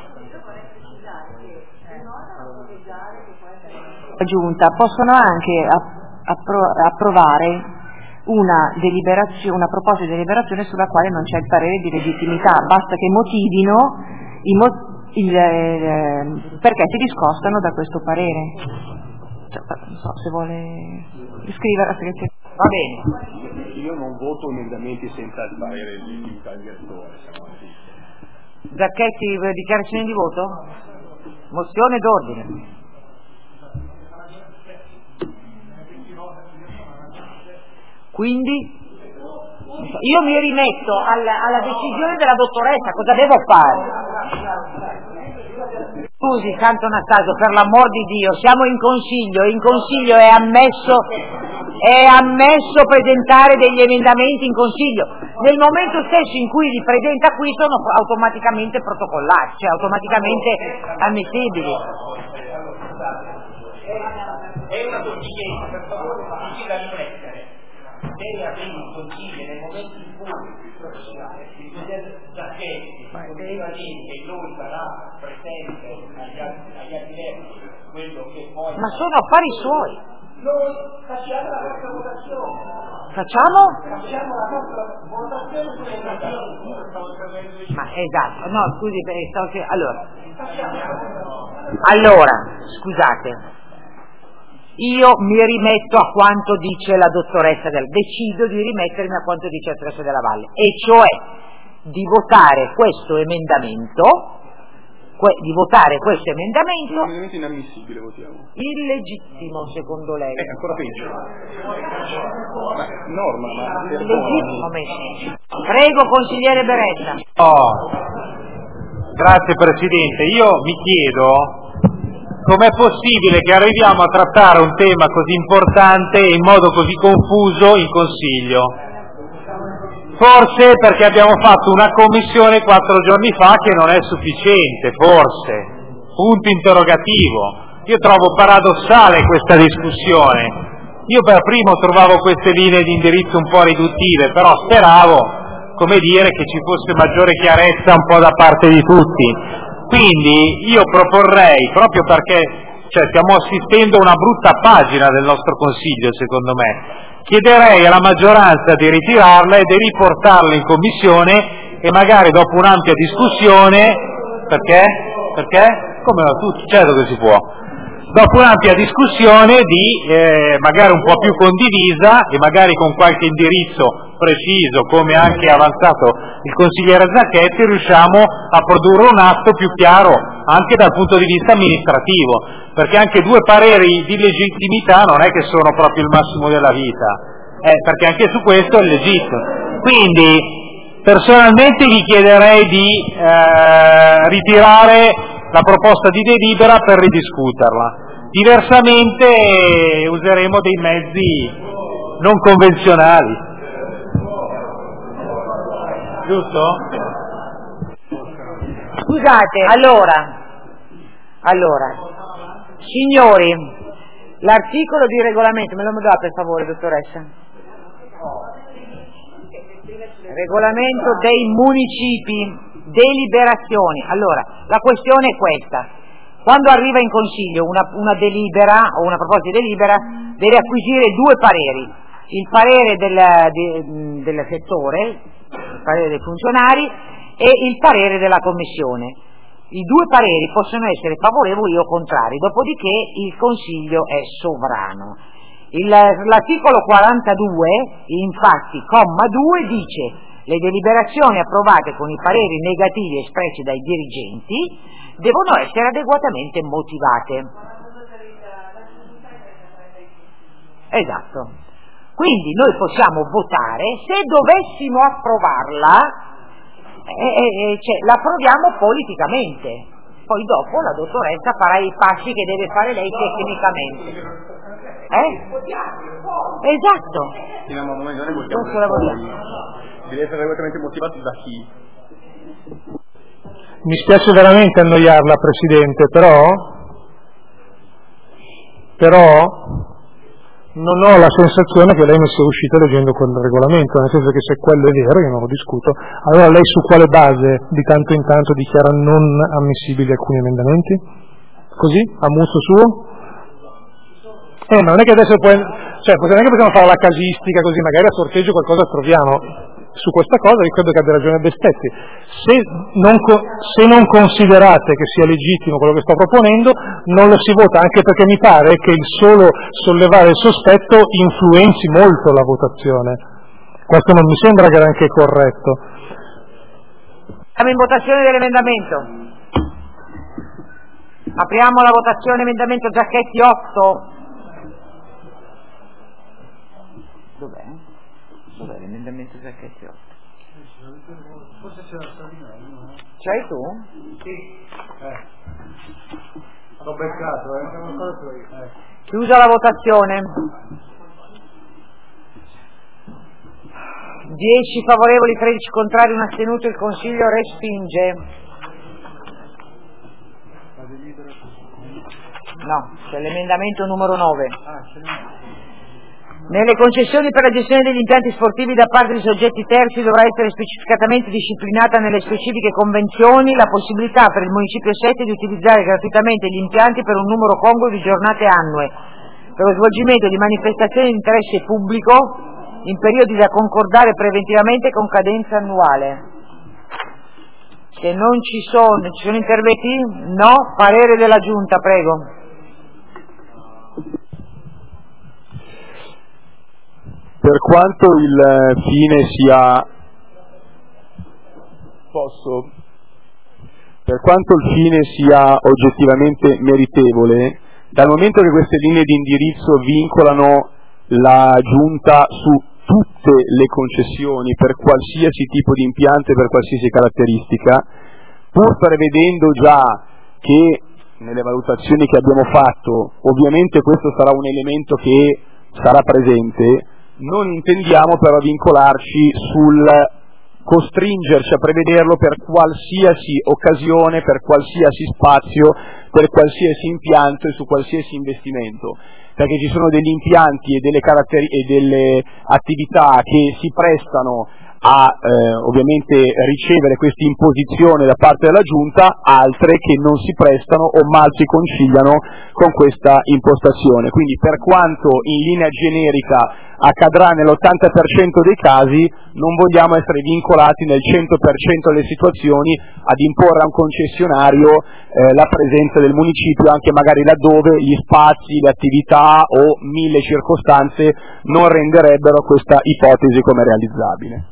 La Giunta possono anche approvare una proposta di deliberazione sulla quale non c'è il parere di legittimità, basta che motivino perché si discostano da questo parere. Cioè, non so se vuole scrivere la segreteria. Va bene. Io non voto emendamenti senza il parere del direttore. Giacchetti, dichiarazione di voto? Mozione d'ordine. Quindi io mi rimetto alla decisione della dottoressa, cosa devo fare? Scusi, Santo Anastasio, per l'amor di Dio, siamo in consiglio è ammesso presentare degli emendamenti in consiglio. Nel momento stesso in cui li presenta qui sono automaticamente protocollati, cioè automaticamente ammissibili. È una consiglienza, per favore, difficile da riflettere. Deve avere un consiglio nel momento in cui Zacchetti poteva dire che lui sarà presente agli atti quello che poi... Ma sono affari suoi. Noi facciamo la nostra votazione. Facciamo? Facciamo la nostra votazione sulle Ma esatto, no, scusi, allora, scusate, io mi rimetto a quanto dice la dottoressa decido di rimettermi a quanto dice la dottoressa Della Valle, e cioè di votare questo emendamento, emendamento inammissibile, votiamo. Illegittimo secondo lei. Ancora peggio. Norma, ma illegittimo. Prego consigliere Beretta. Grazie Presidente, io mi chiedo com'è possibile che arriviamo a trattare un tema così importante in modo così confuso in Consiglio. Forse perché abbiamo fatto una commissione 4 giorni fa che non è sufficiente, forse. Punto interrogativo. Io trovo paradossale questa discussione. Io per primo trovavo queste linee di indirizzo un po' riduttive, però speravo, come dire, che ci fosse maggiore chiarezza un po' da parte di tutti. Quindi io proporrei, proprio perché stiamo assistendo a una brutta pagina del nostro Consiglio, secondo me, chiederei alla maggioranza di ritirarla e di riportarla in Commissione e magari dopo un'ampia discussione, perché? Come no, certo che si può. Dopo un'ampia discussione magari un po' più condivisa e magari con qualche indirizzo preciso, come anche avanzato il consigliere Zacchetti, riusciamo a produrre un atto più chiaro anche dal punto di vista amministrativo, perché anche 2 pareri di legittimità non è che sono proprio il massimo della vita, perché anche su questo è legittimo. Quindi personalmente gli chiederei di ritirare la proposta di delibera per ridiscuterla. Diversamente useremo dei mezzi non convenzionali. Giusto? Scusate, allora, signori, l'articolo di regolamento, me lo dà per favore, dottoressa? Regolamento dei municipi, deliberazioni. Allora, la questione è questa. Quando arriva in Consiglio una delibera o una proposta di delibera, deve acquisire 2 pareri, il parere del settore, il parere dei funzionari e il parere della Commissione. I 2 pareri possono essere favorevoli o contrari, dopodiché il Consiglio è sovrano. L'articolo 42, infatti, comma 2, dice: le deliberazioni approvate con i pareri negativi espressi dai dirigenti devono essere adeguatamente motivate. Esatto. Quindi noi possiamo votare, se dovessimo approvarla, l'approviamo politicamente, poi dopo la dottoressa farà i passi che deve fare lei tecnicamente. Esatto. Deve essere adeguatamente motivato da chi? Mi spiace veramente annoiarla, Presidente, però non ho la sensazione che lei ne sia uscita leggendo quel regolamento, nel senso che se quello è vero, io non lo discuto, allora lei su quale base di tanto in tanto dichiara non ammissibili alcuni emendamenti? Così? A muso suo? Ma non è che adesso non è che possiamo fare la casistica così, magari a sorteggio qualcosa troviamo. Su questa cosa io credo che abbia ragione Bestetti. Se non considerate che sia legittimo quello che sto proponendo, non lo si vota, anche perché mi pare che il solo sollevare il sospetto influenzi molto la votazione. Questo non mi sembra granché corretto. Siamo in votazione dell'emendamento. Apriamo la votazione emendamento Zacchetti 8. Dov'è l'emendamento Zacchetti 8? Forse c'è la Salvini. C'hai tu? Sì. L'ho beccato, Chiusa la votazione. 10 favorevoli, 13 contrari, un astenuto, il Consiglio respinge. No, c'è l'emendamento numero 9. Nelle concessioni per la gestione degli impianti sportivi da parte di soggetti terzi dovrà essere specificatamente disciplinata nelle specifiche convenzioni la possibilità per il Municipio 7 di utilizzare gratuitamente gli impianti per un numero congruo di giornate annue per lo svolgimento di manifestazioni di interesse pubblico in periodi da concordare preventivamente con cadenza annuale. Se non ci sono interventi? No. Parere della Giunta, prego. Per quanto il fine sia oggettivamente meritevole, dal momento che queste linee di indirizzo vincolano la Giunta su tutte le concessioni per qualsiasi tipo di impianto e per qualsiasi caratteristica, pur prevedendo già che nelle valutazioni che abbiamo fatto ovviamente questo sarà un elemento che sarà presente, non intendiamo però vincolarci sul costringerci a prevederlo per qualsiasi occasione, per qualsiasi spazio, per qualsiasi impianto e su qualsiasi investimento, perché ci sono degli impianti e delle attività che si prestano a ovviamente ricevere questa imposizione da parte della Giunta, altre che non si prestano o mal si conciliano con questa impostazione. Quindi per quanto in linea generica accadrà nell'80% dei casi, non vogliamo essere vincolati nel 100% delle situazioni ad imporre a un concessionario la presenza del municipio, anche magari laddove gli spazi, le attività o 1000 circostanze non renderebbero questa ipotesi come realizzabile.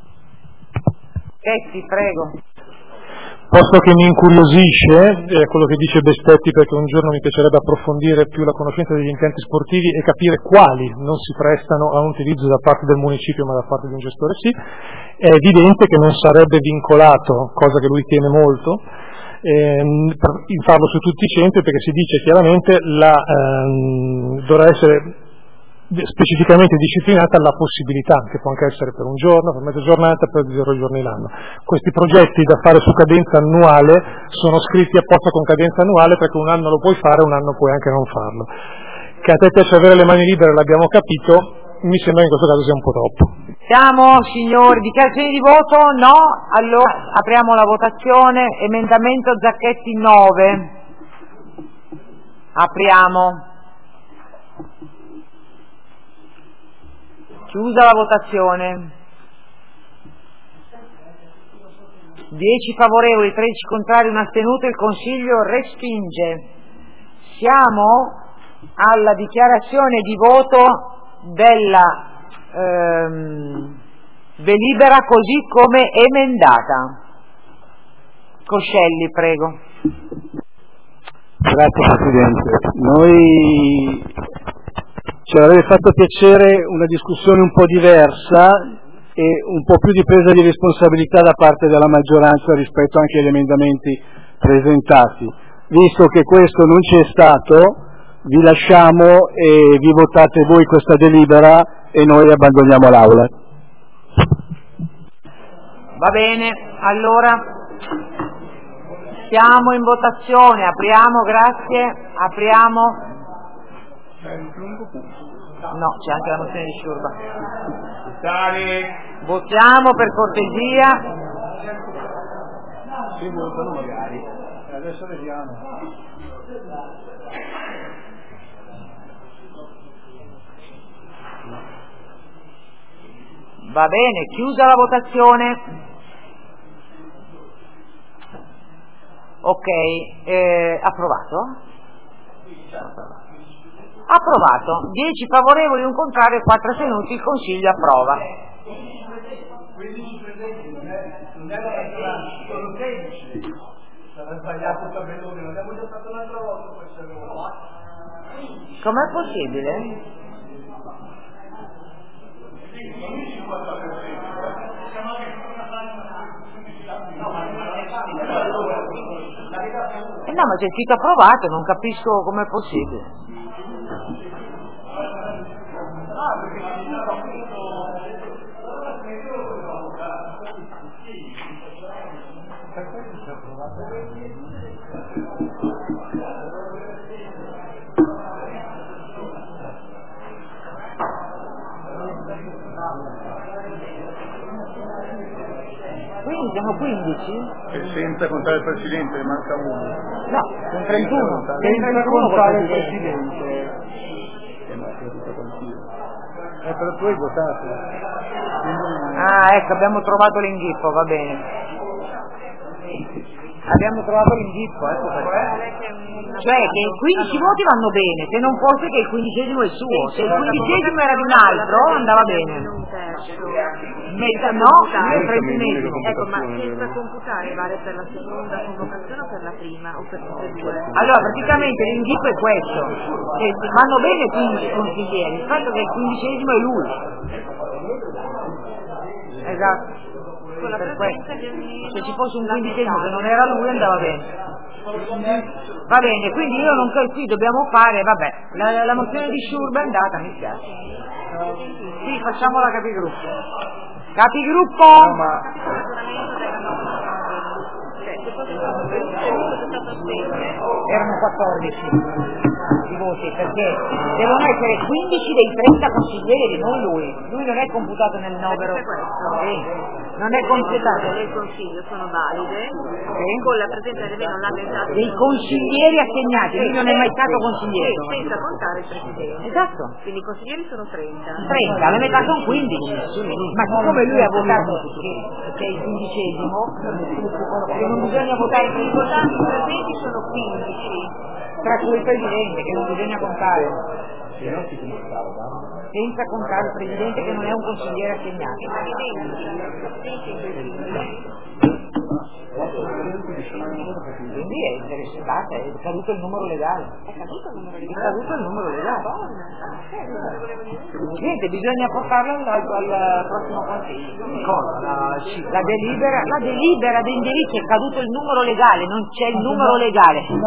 Prego. Posto che mi incuriosisce quello che dice Bestetti, perché un giorno mi piacerebbe approfondire più la conoscenza degli impianti sportivi e capire quali non si prestano a un utilizzo da parte del municipio ma da parte di un gestore sì, è evidente che non sarebbe vincolato, cosa che lui tiene molto, in farlo su tutti i centri, perché si dice chiaramente dovrà essere specificamente disciplinata la possibilità, che può anche essere per un giorno, per mezza giornata, per 0 giorni l'anno. Questi progetti da fare su cadenza annuale sono scritti apposta con cadenza annuale, perché un anno lo puoi fare, un anno puoi anche non farlo. Che a te piace avere le mani libere, l'abbiamo capito, mi sembra che in questo caso sia un po' troppo. Siamo, signori, dichiarazioni di voto? No? Allora apriamo la votazione. Emendamento Zacchetti 9. Apriamo. Chiusa la votazione. 10 favorevoli, 13 contrari, un astenuto, il Consiglio respinge. Siamo alla dichiarazione di voto della delibera così come emendata. Coscelli, prego. Grazie Presidente. Noi ci avrebbe fatto piacere una discussione un po' diversa e un po' più di presa di responsabilità da parte della maggioranza rispetto anche agli emendamenti presentati. Visto che questo non c'è stato, vi lasciamo e vi votate voi questa delibera e noi abbandoniamo l'Aula. Va bene, allora siamo in votazione, apriamo, grazie, apriamo. No, c'è anche la mozione di Sciurba. Votiamo per cortesia. Si votano magari. Adesso vediamo. Va bene, chiusa la votazione. Ok, approvato? Approvato. 10 favorevoli, un contrario e 4 astenuti, il Consiglio approva. 15 presenti, non è la sono 16. Sarà sbagliato il tabellone, l'abbiamo già fatto un'altra volta questo. Com'è possibile? No, ma c'è scritto approvato, non capisco com'è possibile. Sono 15? E senza contare il Presidente, ne manca uno. No, sono 31. Senza contare il Presidente. Per cui votate. Ah, ecco, abbiamo trovato l'inghippo, va bene. Abbiamo trovato l'inghippo, ecco perché. Cioè che i 15 voti vanno bene, se non fosse che il 15° è il suo, se il 15° era di un altro andava bene. No, il 30°. Ecco, ma senza computare vale per la seconda convocazione o per la prima o per tutte e due? Allora praticamente l'inghippo è questo, che vanno bene 15 consiglieri, il fatto che il 15° è lui. Esatto. Per questo. Se ci fosse un 15° che non era lui andava bene. Va bene, quindi io non so, qui dobbiamo fare, vabbè, la mozione di Schurba è andata, mi spiace. Sì, facciamo la capigruppo. Capigruppo! No, ma erano 14 i voti, perché devono essere 15 dei 30 consiglieri, non lui non è computato nel novero, non è computato del Consiglio sono valide, con la presenza del non l'ha pensato dei consiglieri assegnati, lui non è mai stato consigliere, senza contare il Presidente. Esatto, Quindi i consiglieri sono 30, la metà sono 15, ma siccome lui ha votato che è il 15°, che non bisogna votare i votanti presenti sono 15, tra cui il Presidente che non bisogna contare, senza contare il Presidente che non è un consigliere assegnato. Quindi è interessata, è caduto il numero legale. È caduto il numero legale. Niente, bisogna portarlo al prossimo consiglio. La delibera di indirizzo, è caduto il numero legale, non c'è il numero legale.